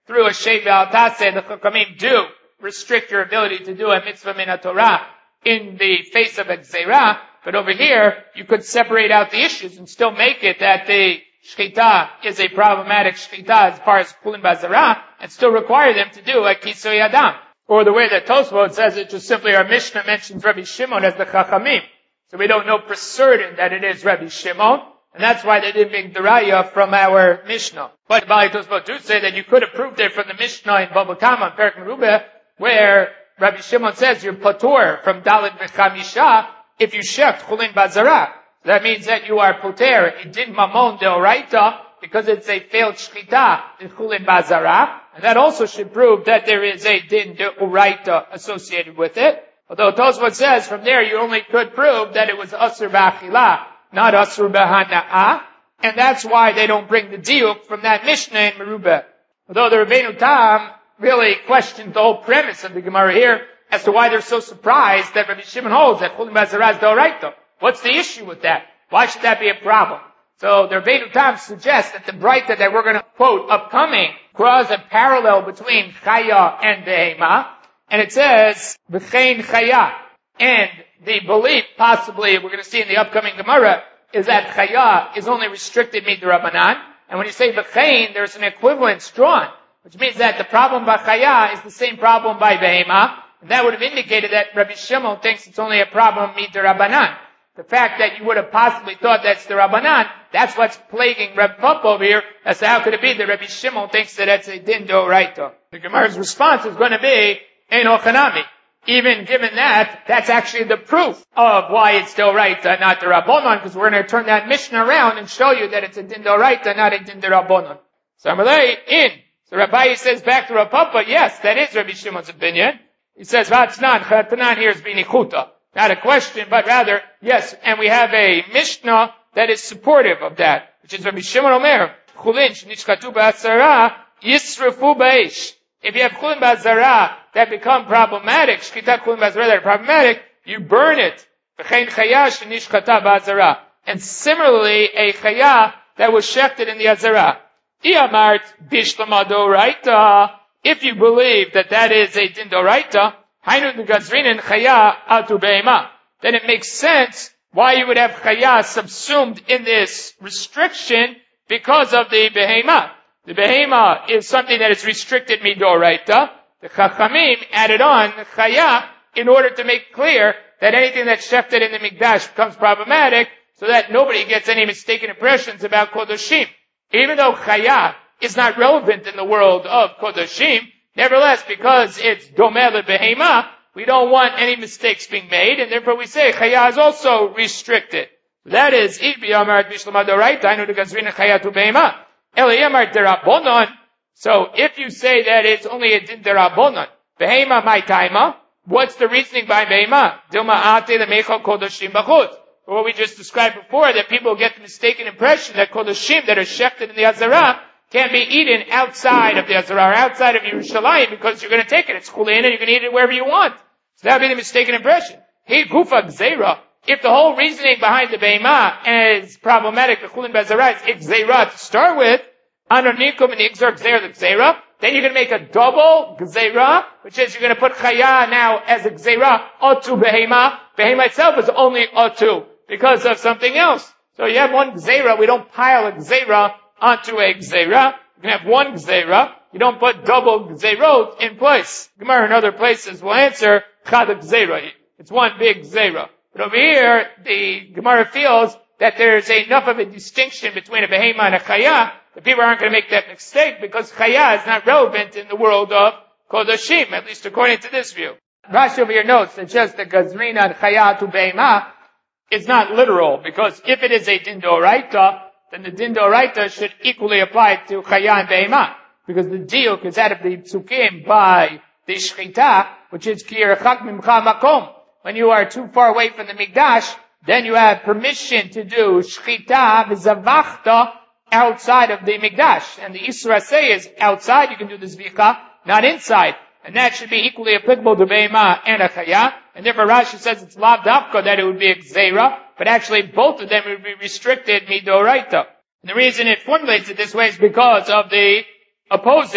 through a Sheva al Taseh, the Chachamim do restrict your ability to do a mitzvah min Torah in the face of a Gzeirah, but over here, you could separate out the issues and still make it that the Shechita is a problematic Shechita as far as Chulin Bazara, and still require them to do a Kisoy Adam. Or the way that Tosfot says it, just simply our Mishnah mentions Rabbi Shimon as the Chachamim. So we don't know for certain that it is Rabbi Shimon, and that's why they didn't make the Raya from our Mishnah. But Bali Tosfot do say that you could have proved it from the Mishnah in Bava Kama, Perek Merubah, where Rabbi Shimon says you're patur from Dalit V'chamisha if you shecht Chulin Bazara. That means that you are poter, it din mamon deoraita, because it's a failed shchita in Chulin Bazara, and that also should prove that there is a din deoraita associated with it. Although Tosfot says from there you only could prove that it was asur b'achila, not asur b'hana'ah, and that's why they don't bring the diuk from that Mishnah in Merubah. Although the Rabbeinu Tam really questions the whole premise of the Gemara here as to why they're so surprised that Rabbi Shimon holds that Chulin Bazara is deoraita. What's the issue with that? Why should that be a problem? So the Rabbeinu Tam suggests that the Braita that we're going to quote upcoming draws a parallel between Chaya and Behema, and it says, V'chein Chaya. And the belief, possibly, we're going to see in the upcoming Gemara, is that Chaya is only restricted midrabanan, and when you say V'chein, there's an equivalence drawn, which means that the problem by Chaya is the same problem by Behema, and that would have indicated that Rabbi Shimon thinks it's only a problem midrabanan. The fact that you would have possibly thought that's the Rabbanan, that's what's plaguing Reb Papa over here, as to how could it be that Rabbi Shimon thinks that that's a din d'oraita. The Gemara's response is going to be, ein ochanami. Even given that, that's actually the proof of why it's d'oraita, not the Rabbanan, because we're going to turn that Mishnah around and show you that it's a din d'oraita, not a din d'Rabbanan. So Amalei, in. So Rabbi says back to Reb Papa, yes, that is Rabbi Shimon's opinion. He says, Vatznan, Chatanan here is binichuta. Not a question, but rather, yes, and we have a Mishnah that is supportive of that, which is Rabbi Shimon Omer, Chulin shenishchatu ba'asara yisrefu ba'esh. If you have Chulin ba'asara that become problematic, shchita Chulin ba'asara that are problematic, you burn it. V'chein chaya shenishchata ba'asara. And similarly, a chaya that was shechted in the azara. Iyamart bishlama doraita. If you believe that that is a din doraita, Hainu the Gazrin Chaya atu Behema. Then it makes sense why you would have Chaya subsumed in this restriction because of the Behema. The Behema is something that is restricted midoraita. The Chachamim added on Chaya in order to make clear that anything that's shefted in the Mikdash becomes problematic so that nobody gets any mistaken impressions about Kodoshim. Even though Chaya is not relevant in the world of Kodoshim, nevertheless, because it's domeh lebehema, we don't want any mistakes being made, and therefore we say chaya is also restricted. That is, if b'yamar b'shlama doraita, I know the gazrina chaya tu behema. Eli yamar derabonon. So if you say that it's only a din derabonon, behema my taima, what's the reasoning by behema? Dilma ate lemecha kodoshim b'chutz. What we just described before, that people get the mistaken impression that kodoshim that are shechted in the azara can't be eaten outside of the Azara, or outside of Yerushalayim, because you're going to take it. It's chulin, and you can eat it wherever you want. So that would be the mistaken impression. Hey, gufa gzeira. If the whole reasoning behind the Behema is problematic, the chulin b'Azara is gzeira to start with, anonikum and igzor gzeira the gzeira, then you're going to make a double gzeira, which is you're going to put chaya now as a gzeira, otu Behema. Behema itself is only otu, because of something else. So you have one gzeira, we don't pile a gzeira onto a gzeira. You can have one gzeira. You don't put double gzeirot in place. Gemara in other places will answer chad gzeira. It's one big gzeira. But over here, the Gemara feels that there's enough of a distinction between a behema and a chaya that people aren't going to make that mistake because chaya is not relevant in the world of Kodashim, at least according to this view. Rashi over here notes that just the gazrina and chaya to behema is not literal, because if it is a din d'oraita, then the din d'oraita should equally apply to chaya and behema, because the diuk is out of the psukim by the shchita, which is ki yerchak mimcha makom. When you are too far away from the mikdash, then you have permission to do shchita v'zavachta outside of the mikdash, and the isra say is outside you can do the zvicha, not inside, and that should be equally applicable to behema and a chaya. And therefore Rashi says it's lav dafka that it would be a gzeira, but actually both of them would be restricted midoraita. And the reason it formulates it this way is because of the opposing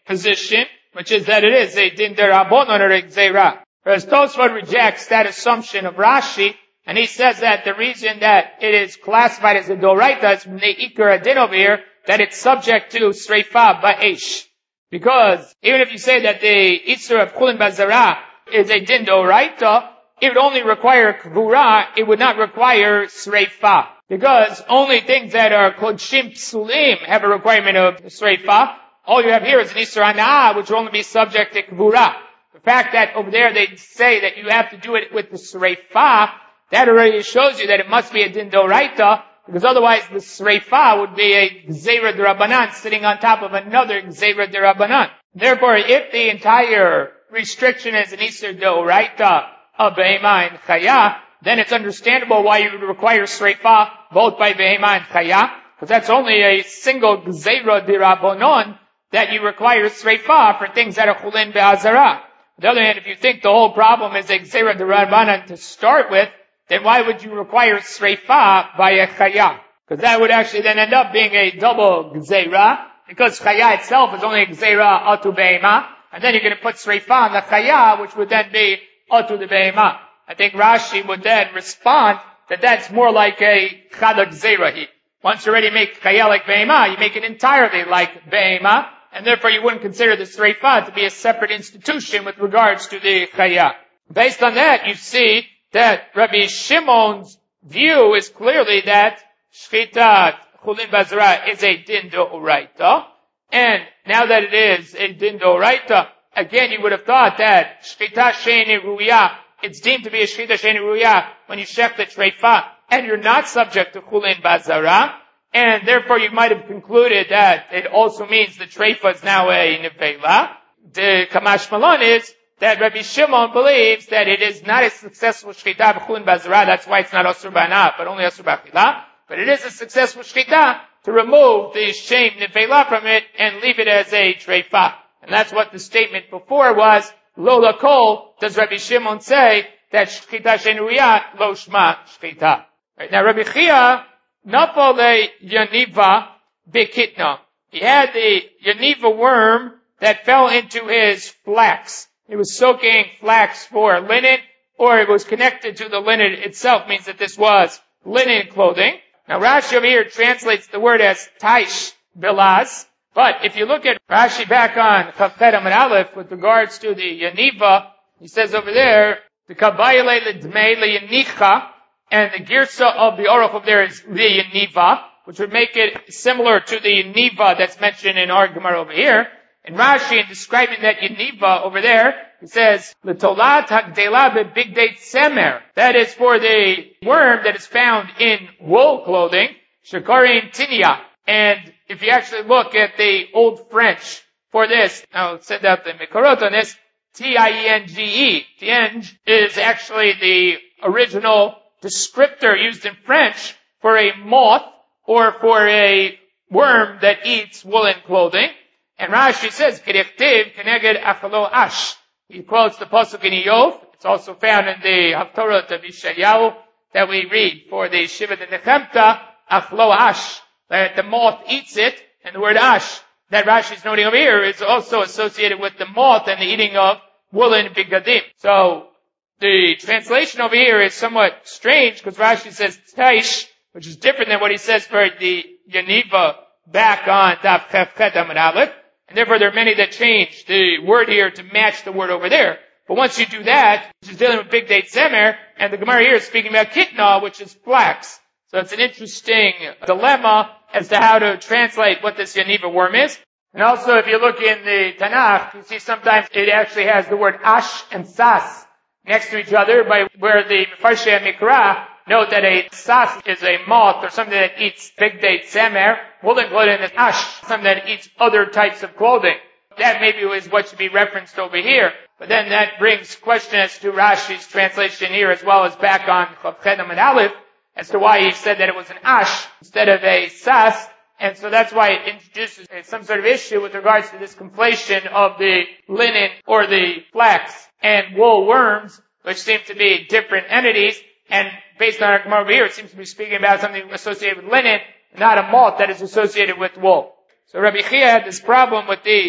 position, which is that it is a din derabanan or a gzeira. Whereas Tosfot rejects that assumption of Rashi, and he says that the reason that it is classified as a doraita is from the ikar adin over here, that it's subject to sreifa ba'esh. Because even if you say that the Isra of Chulin Bazara is a din doraita, it would only require kvura, it would not require sreifa. Because only things that are kodshim psulim have a requirement of sreifa. All you have here is an Isra Ana'ah, which will only be subject to kvura. The fact that over there they say that you have to do it with the sreifa, that already shows you that it must be a din doraita, because otherwise the sreifa would be a gzeira d'Rabbanan sitting on top of another gzeira d'Rabbanan. Therefore, if the entire restriction is an isur d'oraita of behema and chaya, then it's understandable why you would require sreifa both by behema and chaya, because that's only a single gzeira d'Rabbanan that you require sreifa for things that are chulin be'azara. On the other hand, if you think the whole problem is a gzeira d'Rabbanan to start with, then why would you require sreifa by a chaya? Because that would actually then end up being a double gzeira, because chaya itself is only a gzeira atu behema, and then you're going to put sreifa on the chaya, which would then be atu the behema. I think Rashi would then respond that that's more like a chada gzeira. Once you already make chaya like behema, you make it entirely like behema, and therefore you wouldn't consider the sreifa to be a separate institution with regards to the chaya. Based on that, you see that Rabbi Shimon's view is clearly that shchitat chulin bazara is a din d'oraita, and now that it is a din d'oraita, again you would have thought that shchita she'eni ruya, it's deemed to be a shchita she'eni ruya when you shech the treifa, and you're not subject to chulin bazara, and therefore you might have concluded that it also means the treifa is now a nevela. The kamash malon is that Rabbi Shimon believes that it is not a successful shchita b'chulin bazara, that's why it's not asur b'ana, but only asur b'achila, but it is a successful shchita to remove the shem nevela from it and leave it as a treifa. And that's what the statement before was, lo lakol, does Rabbi Shimon say that shchita shenuya lo shma shchita. Right, now Rabbi Chia, nafal le yaniva bekitna. He had the yaniva worm that fell into his flax. He was soaking flax for linen, or it was connected to the linen itself, means that this was linen clothing. Now Rashi over here translates the word as taish bilaz, but if you look at Rashi back on Chavchet Amud Aleph with regards to the Yaniva, he says over there, the Kabayale L'Dmei L'Yanicha, and the Girsa of the Aruch over there is L'Yaniva, which would make it similar to the Yaniva that's mentioned in our Gemara over here. And Rashi, in describing that Yaniva over there, he says, L'tolat ha'gdela be'bigdei tzemer. That is for the worm that is found in wool clothing, shekarin tinia. And if you actually look at the Old French for this, I'll send out the Mikorot on this, T I E N G E. Tienge is actually the original descriptor used in French for a moth or for a worm that eats woolen clothing. And Rashi says, K'dichtiv keneged achalo ash. He quotes the pasuk in Iyov. It's also found in the Haftorah of Yeshayahu that we read for the Shiva de Nechemta, achlo ash, that the moth eats it, and the word ash that Rashi is noting over here is also associated with the moth and the eating of woolen bigadim. So the translation over here is somewhat strange because Rashi says taish, which is different than what he says for the Yaniva back on Daf Chavchet Amud Aleph. And therefore there are many that change the word here to match the word over there. But once you do that, which is dealing with big date zemer, and the Gemara here is speaking about kitna, which is flax. So it's an interesting dilemma as to how to translate what this Yaniva worm is. And also if you look in the Tanakh, you see sometimes it actually has the word ash and sas next to each other, by where the Mefarshei Mikra note that a sas is a moth or something that eats big date zemer. Woolen clothing is ash, something that eats other types of clothing. That maybe is what should be referenced over here. But then that brings question as to Rashi's translation here as well as back on Chavchet Amud Aleph as to why he said that it was an ash instead of a sas. And so that's why it introduces some sort of issue with regards to this conflation of the linen or the flax and wool worms, which seem to be different entities. And based on our Gemara over here, it seems to be speaking about something associated with linen, not a moth that is associated with wool. So Rabbi Chia had this problem with these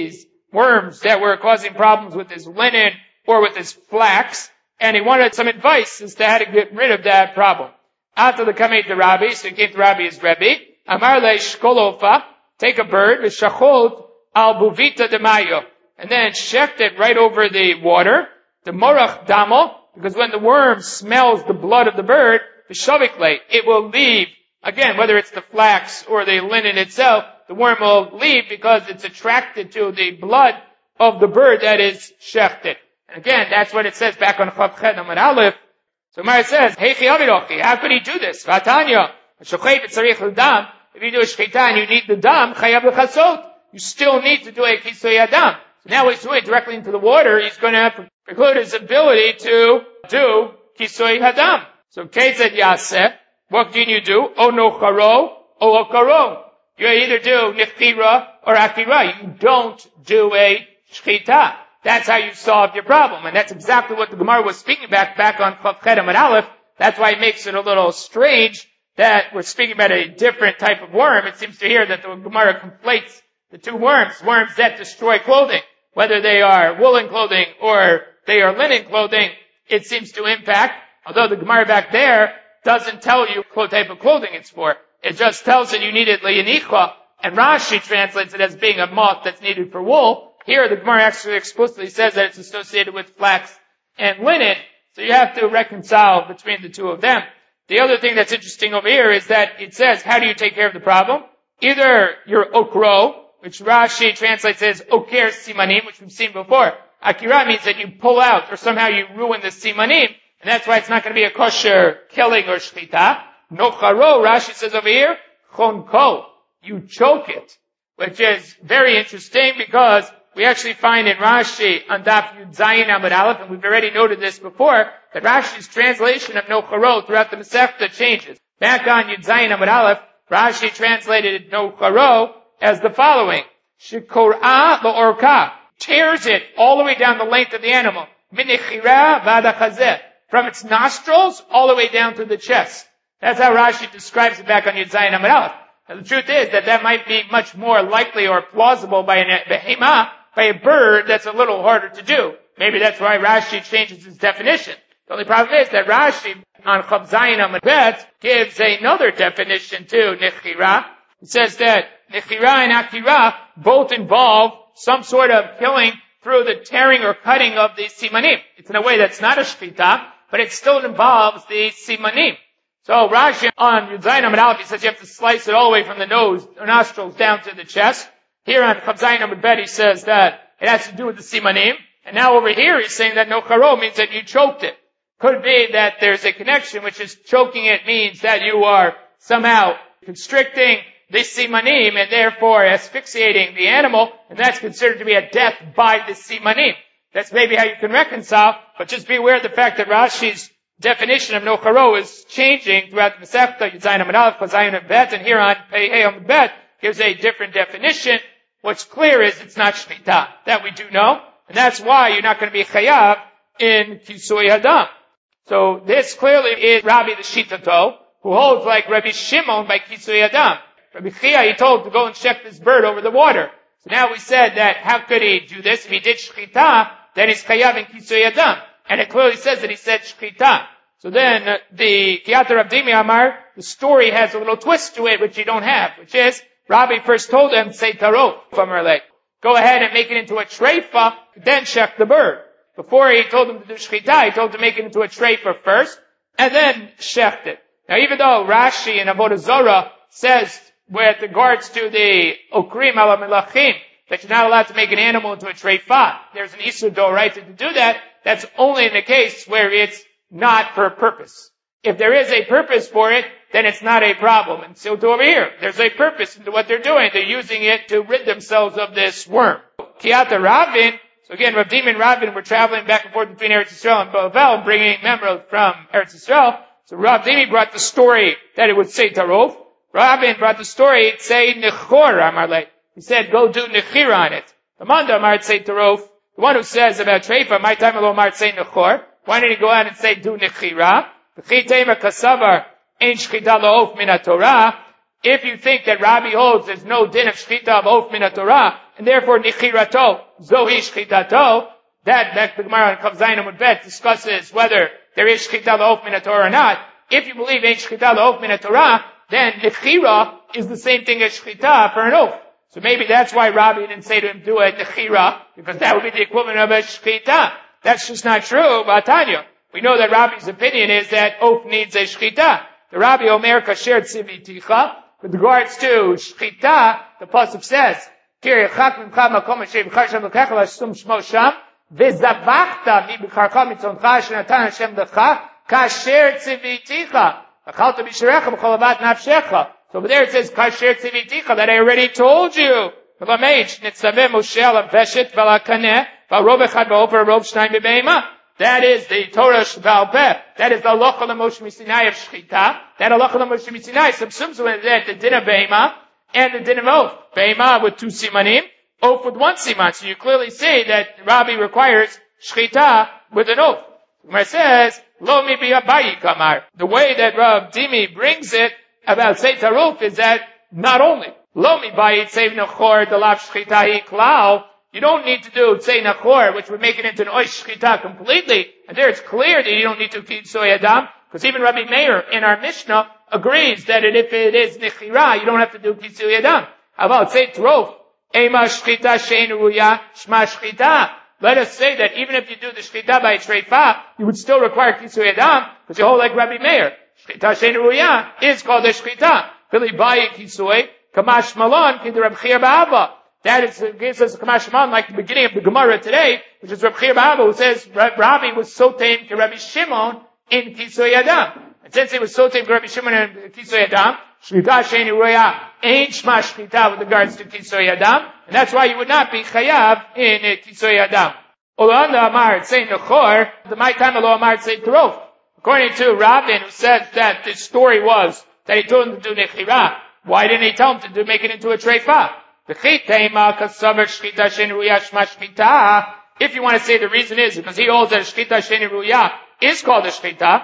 worms that were causing problems with his linen or with his flax, and he wanted some advice as to how to get rid of that problem. After the Kamei to Rabbi, so he came to Rabbi his Rebbe, Amar le shkolofa, take a bird, v'shachot al buvita de mayo, and then shecht it right over the water, the morach damo, because when the worm smells the blood of the bird, the shavikle, it will leave, again, whether it's the flax or the linen itself, the worm will leave because it's attracted to the blood of the bird that is shechted. And again, that's what it says back on Chav Chet Amud Aleph. So Mara says, Heichi Avirochi, how could he do this? Vatanya, Shochet v'tzarich l'dam, if you do a shchita and you need the dam, chayav l'chasot, you still need to do a kisui adam. So now he's doing it directly into the water, he's going to have to preclude his ability to do kisui hadam. So Ketzad Yaseh, what can you do? O nocharo, o okaro. You either do nechira or akira. You don't do a shchita. That's how you solve your problem. And that's exactly what the Gemara was speaking about back on Chav Chet Amud Aleph. That's why it makes it a little strange that we're speaking about a different type of worm. It seems to hear that the Gemara conflates the two worms, worms that destroy clothing, whether they are woolen clothing or they are linen clothing, it seems to impact, although the Gemara back there doesn't tell you what type of clothing it's for. It just tells that you need it liyanicha, and Rashi translates it as being a moth that's needed for wool. Here the Gemara actually explicitly says that it's associated with flax and linen, so you have to reconcile between the two of them. The other thing that's interesting over here is that it says, how do you take care of the problem? Either you're okro, which Rashi translates as oker simanim, which we've seen before. Akira means that you pull out or somehow you ruin the simanim, and that's why it's not going to be a kosher killing or shchita. Nocharo, Rashi says over here, chonko, you choke it, which is very interesting because we actually find in Rashi on Daf Yud Zayin Amud Aleph, and we've already noted this before, that Rashi's translation of Nocharo throughout the Masechta changes. Back on Yud Zayin Amud Aleph, Rashi translated Nocharo as the following: Shekor'a la'orka, tears it all the way down the length of the animal, minechira v'ad hachazeh, from its nostrils all the way down to the chest. That's how Rashi describes it back on Yud Zayin Amud Aleph. Now the truth is that that might be much more likely or plausible by a behema, by a bird that's a little harder to do. Maybe that's why Rashi changes his definition. The only problem is that Rashi on Chav Zayin Amud Bet gives another definition to nechira. It says that nechira and akira both involve some sort of killing through the tearing or cutting of the simanim. It's in a way that's not a shchita, but it still involves the simanim. So Rashi on Yud Zayin Amud Aleph, he says you have to slice it all the way from the nose, or nostrils down to the chest. Here on Chav Zayin Amud Bet, he says that it has to do with the simanim. And now over here, he's saying that nocharo means that you choked it. Could be that there's a connection, which is choking it means that you are somehow constricting the simanim and therefore asphyxiating the animal, and that's considered to be a death by the simanim. That's maybe how you can reconcile, but just be aware of the fact that Rashi's definition of nocharo is changing throughout the Masechta, Yud Zayin Amud Aleph, Chav Zayin Amud Bet, and here on Pei Hey Amud Bet gives a different definition. What's clear is it's not shchita. That we do know, and that's why you're not going to be chayav in kisui hadam. So this clearly is Rabbi the Shitato, who holds like Rabbi Shimon by kisui hadam. Rabbi Chia, he told to go and check this bird over the water. So now we said that how could he do this? If he did shchita, then he's chayav in kisui hadam. And it clearly says that he said shchita. So then uh, the Kiyata Rav Dimi Amar, the story has a little twist to it which you don't have, which is Rabbi first told him, say tarot from her leg. Go ahead and make it into a treifa, then check the bird. Before he told him to do shchita, he told him to make it into a treifa first, and then shecht it. Now even though Rashi in Avodah Zorah says with regards to the okrim ala melachim, that you're not allowed to make an animal into a treifa, there's an Isur Doraita to do that, that's only in the case where it's not for a purpose. If there is a purpose for it, then it's not a problem. And so to over here, there's a purpose into what they're doing. They're using it to rid themselves of this worm. Kiyata Ravin, so again, Rav Dimi and Ravin were traveling back and forth between Eretz Yisrael and Bavel, bringing members from Eretz Yisrael. So Rav Dimi brought the story that it would say Tarov. Ravin brought the story, it say Nechor Amarle. He said, go do Nechir on it. The Manda Amar say Tarov. The one who says about Treifa, my time alone Amar say Nechor. Why didn't he go out and say do Nechira? If you think that Rabbi holds there's no din of shchita of oaf min Torah, and therefore nichirato, zohi shchitato. That, that the Gemara in Kav Zayin Amud Bet discusses whether there is shchita l'of min Torah or not. If you believe ain't shchita l'of min Torah, then nechira is the same thing as shchita for an oath. So maybe that's why Rabbi didn't say to him, do a nechira, because that would be the equivalent of a shchita. That's just not true, Batanya. We know that Rabbi's opinion is that oath needs a shchita. The Rabbi Omer kasher tziviticha. With regards to shchita, the pasuk says, Kiri chak mimcha makom asher b'char shem l'kecha v'ashtum shmo sham, v'zavachta mi b'charcha mitzoncha shenatan Hashem lecha, kasher tziviticha. V'chalta b'sherecha b'chol avat nafshecha. So over there it says, kasher tziviticha, that I already told you. V'lamech, nitzaveh Moshe ala veshet v'ala kaneh, v'arov echad v'ofer arov shnayim b'beima. That is the Torah Shval Peh. That is the halacha l'Moshe Misinai of Shchita. That halacha l'Moshe Misinai subsumes with that the din of Beima and the din of Oath. Beima with two simanim, Oath with one siman. So you clearly see that Rabbi requires Shchita with an oath. Where it says, Lo mi bi'abayi kamar. The way that Rav Dimi brings it about Seitar Oath is that not only Lo mi bayi tsev nechor delav Shchita hi klal, you don't need to do Tzei Nachor, which would make it into an Oish Shchita completely. And there it's clear that you don't need to Kitsoy Adam, because even Rabbi Meir in our Mishnah agrees that if it is Nechira, you don't have to do Kitsoy Adam. How about Tzei Trof? Ema Shchita Shein Ruya Shma Shchita. Let us say that even if you do the Shchita by Treifa, you would still require Kitsoy Adam, because you hold like Rabbi Meir. Shchita Shein Ruya is called a Shchita. Vili Bayi Kitsoy, Kamash Malon, Kid Rab Chir Ba'ava. That is, gives us a Kamash Malon like the beginning of the Gemara today, which is Rab Chir Ba'ava, who says Rabbi was so tame to Rabbi Shimon in Kitsoy Adam. And since he was so tame to Rabbi Shimon in Kitsoy Adam, Shchita Sheini Roya ain't Shma Shchita with regards to Kitsoy Adam, and that's why you would not be Chayav in Kitsoy Adam. Olam the Amar Tzei Nechor, the my time Alo Amar Tzei Terof. According to Rabin, who says that this story was that he told him to do Nechira, why didn't he tell him to do, make it into a Treifa? If you want to say the reason is because he holds that Shchita Sheni Ruya is called a Shchita,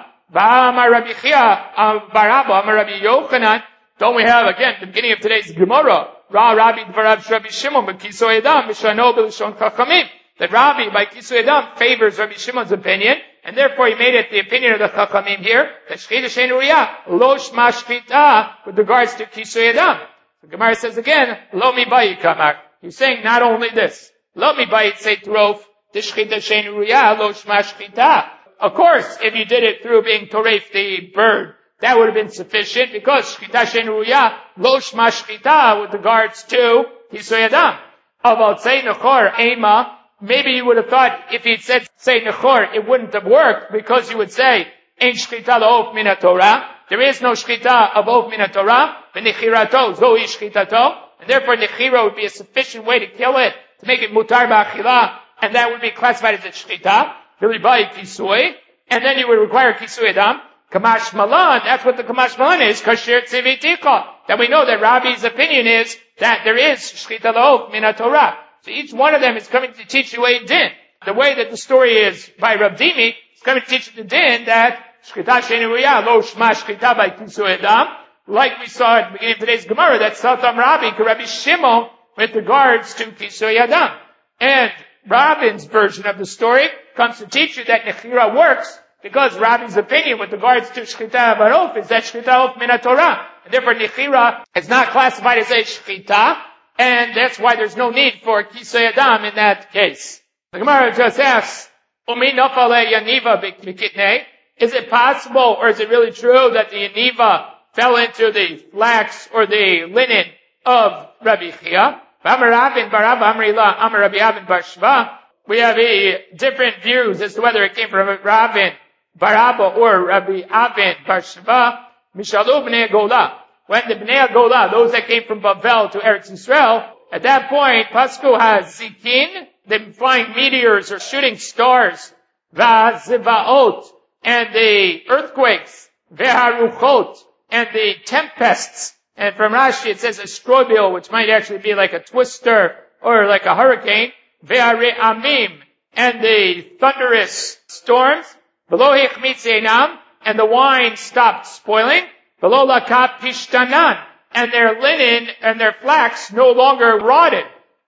don't we have again the beginning of today's Gemara, Ra Rabbi Dvarav Rabbi Shimon B'Kiso Edam Mishano B'Lishon Chachamim, that Rabbi by Kiso Edam favors Rabbi Shimon's opinion, and therefore he made it the opinion of the Chachamim here that Shchita Sheni Ruya Lo Shma Shchita with regards to Kiso Edam. The Gemara says again, Lo mi bayi kamar. He's saying not only this. Lo mi bayi tzei trof, the shchita shein ruya, lo shma shchita. Of course, if you did it through being toref the bird, that would have been sufficient because shchita shein ruya, lo shma shchita with regards to kisoy adam. About tzei nechor, ema, maybe you would have thought if he'd said tzei nechor, it wouldn't have worked because you would say, ein shchita la'of min Torah. There is no shchita of oath min Torah, v'nechirato zohi shchitato, and therefore nechira would be a sufficient way to kill it, to make it mutar ba'achila, and that would be classified as a shchita, v'libai kisui, and then you would require kisui adam, kamash malan, that's what the kamash malan is, kasher tzivitika, that we know that Rabbi's opinion is that there is shchita la'of min Torah. So each one of them is coming to teach you a din. The way that the story is by Rav Dimi, it's coming to teach you the din that Shchita Sheini Ruya, Lo Shma Shchita by Kisoy Adam, like we saw at the beginning of today's Gemara, that Satam Rabbi, Rabbi Shimon, with regards to Kisoy Adam. And Rabin's version of the story comes to teach you that Nechira works, because Rabbi's opinion with regards to Shchita Barof is that Shchita of Min Torah. And therefore Nechira is not classified as a Shchita, and that's why there's no need for Kisoy Adam in that case. The Gemara just asks, Umi Nafale Yaniva B'Kitnei, is it possible, or is it really true that the Yaniva fell into the flax or the linen of Rabbi Chia? We have a different views as to whether it came from Rabin Barabba or Rabbi Avin Bar Shva. Mishalu Bnei Gola. When the Bnei Gola, those that came from Bavel to Eretz Yisrael, at that point, Pasku has Zikin, them flying meteors or shooting stars, Vazivaot, and the earthquakes, Veharuchot, and the tempests. And from Rashi it says a strobil, which might actually be like a twister or like a hurricane, Vehare'amim, and the thunderous storms, V'lo hichmitzeinam, and the wine stopped spoiling, V'lo lakat pishtanan, and their linen and their flax no longer rotted.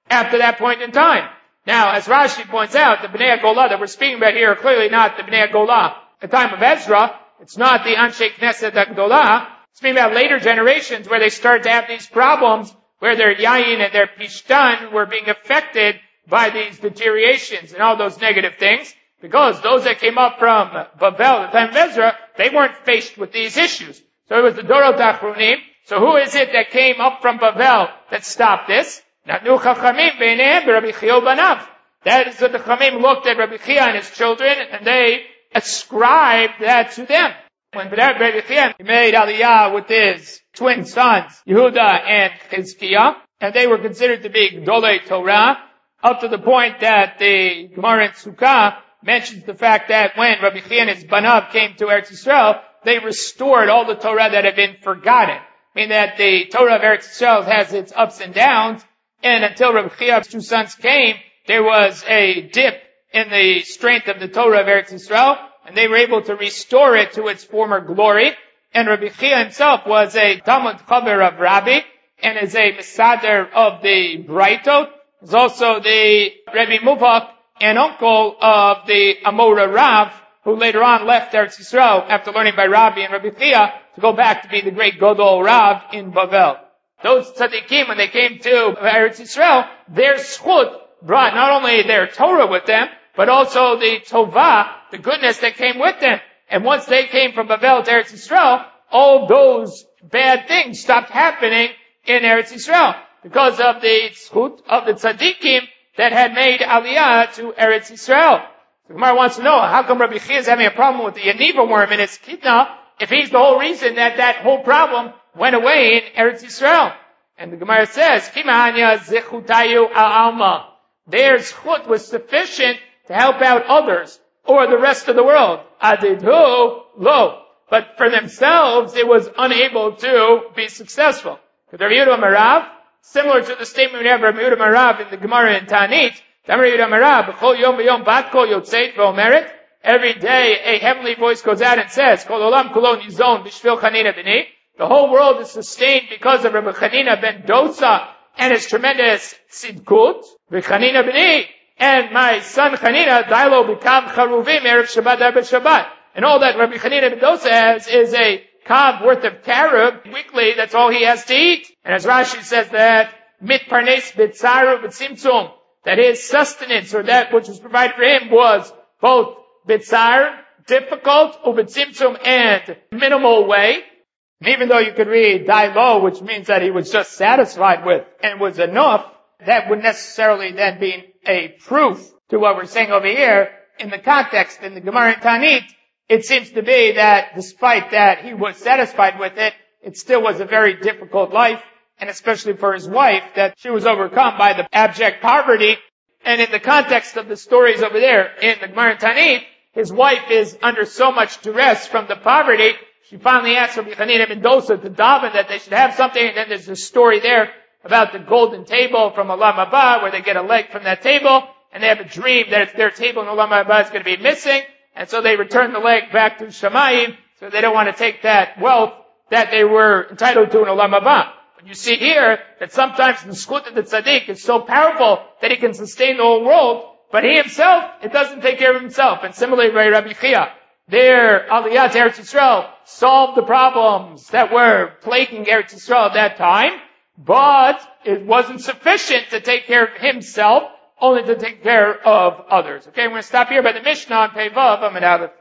after that point in time. Now, as Rashi points out, the Bnei HaGolah that we're speaking about here are clearly not the Bnei HaGolah at the time of Ezra. It's not the Anshe Knesset HaGdolah. It's speaking about later generations where they start to have these problems where their yayin and their pishtan were being affected by these deteriorations and all those negative things. Because those that came up from Bavel at the time of Ezra, they weren't faced with these issues. So it was the Dorot Achronim. So who is it that came up from Bavel that stopped this? Natnu Chachamim b'neihem b'Rabbi Chiya banav. That is what the Chachamim looked at Rabbi Chiya and his children, and they ascribed that to them. When Rabbi Chiya made Aliyah with his twin sons, Yehuda and Chizkiah, and they were considered to be Gdolei Torah, up to the point that the Gemara in Sukkah mentions the fact that when Rabbi Chiya and his Banav came to Eretz Yisrael, they restored all the Torah that had been forgotten. Meaning that the Torah of Eretz Yisrael has its ups and downs, and until Rabbi Chiya's two sons came, there was a dip in the strength of the Torah of Eretz Yisrael, and they were able to restore it to its former glory. And Rabbi Chiya himself was a Talmud Chaver of Rabbi, and is a Mesader of the Braitot. He's also the Rebbe Muvak and uncle of the Amora Rav, who later on left Eretz Yisrael after learning by Rabbi and Rabbi Chiya to go back to be the great Godol Rav in Bavel. Those tzaddikim, when they came to Eretz Yisrael, their schut brought not only their Torah with them, but also the Tovah, the goodness that came with them. And once they came from Bavel to Eretz Yisrael, all those bad things stopped happening in Eretz Yisrael because of the schut of the tzaddikim that had made Aliyah to Eretz Yisrael. The Gemara wants to know, how come Rabbi Chiya is having a problem with the Yaniva worm in his kidna, if he's the whole reason that that whole problem went away in Eretz Yisrael? And the Gemara says, Kimahanya zechutayu alma. Their zechut was sufficient to help out others, or the rest of the world. Adidhu lo. But for themselves, it was unable to be successful. Because Rabbi Yehuda Marav, similar to the statement we have Rabbi Yehuda Marav in the Gemara in Tanit, Rabbi Yehuda Marav, b'chol yom v'yom bat kol yotzeit v'omeret, every day a heavenly voice goes out and says, Kol olam kulo nizon b'shvil Chanina b'ni. The whole world is sustained because of Rabbi Chanina ben Dosa and his tremendous tzidkut, v'Chanina b'ni, and my son Chanina, dailo b'kav charuvim erev Shabbat arbet Shabbat. And all that Rabbi Chanina ben Dosa has is a kav worth of carob weekly. That's all he has to eat. And as Rashi says that mit parnes bitzaru b'tzimtzum, that his sustenance or that which was provided for him was both bitzar, difficult, u'b'tzimtzum, and minimal way. And even though you could read dailo, which means that he was just satisfied with and was enough, that would necessarily then be a proof to what we're saying over here. In the context, in the Gemara in Tanit, it seems to be that despite that he was satisfied with it, it still was a very difficult life, and especially for his wife, that she was overcome by the abject poverty. And in the context of the stories over there in the Gemara in Tanit, his wife is under so much duress from the poverty, she finally asks Rabbi Chanina ben Dosa to daven that they should have something, and then there's a story there about the golden table from Olam Haba, where they get a leg from that table, and they have a dream that it's their table in Olam Haba is going to be missing, and so they return the leg back to Shamayim, so they don't want to take that wealth that they were entitled to in Olam Haba. But you see here that sometimes the skut of the tzaddik is so powerful that he can sustain the whole world, but he himself, it doesn't take care of himself. And similarly, by Rabbi Chiya, their Aliyah to Eretz Yisrael solved the problems that were plaguing Eretz Yisrael at that time, but it wasn't sufficient to take care of himself, only to take care of others. Okay, we're going to stop here by the Mishnah on Pei Vav Amud Aleph.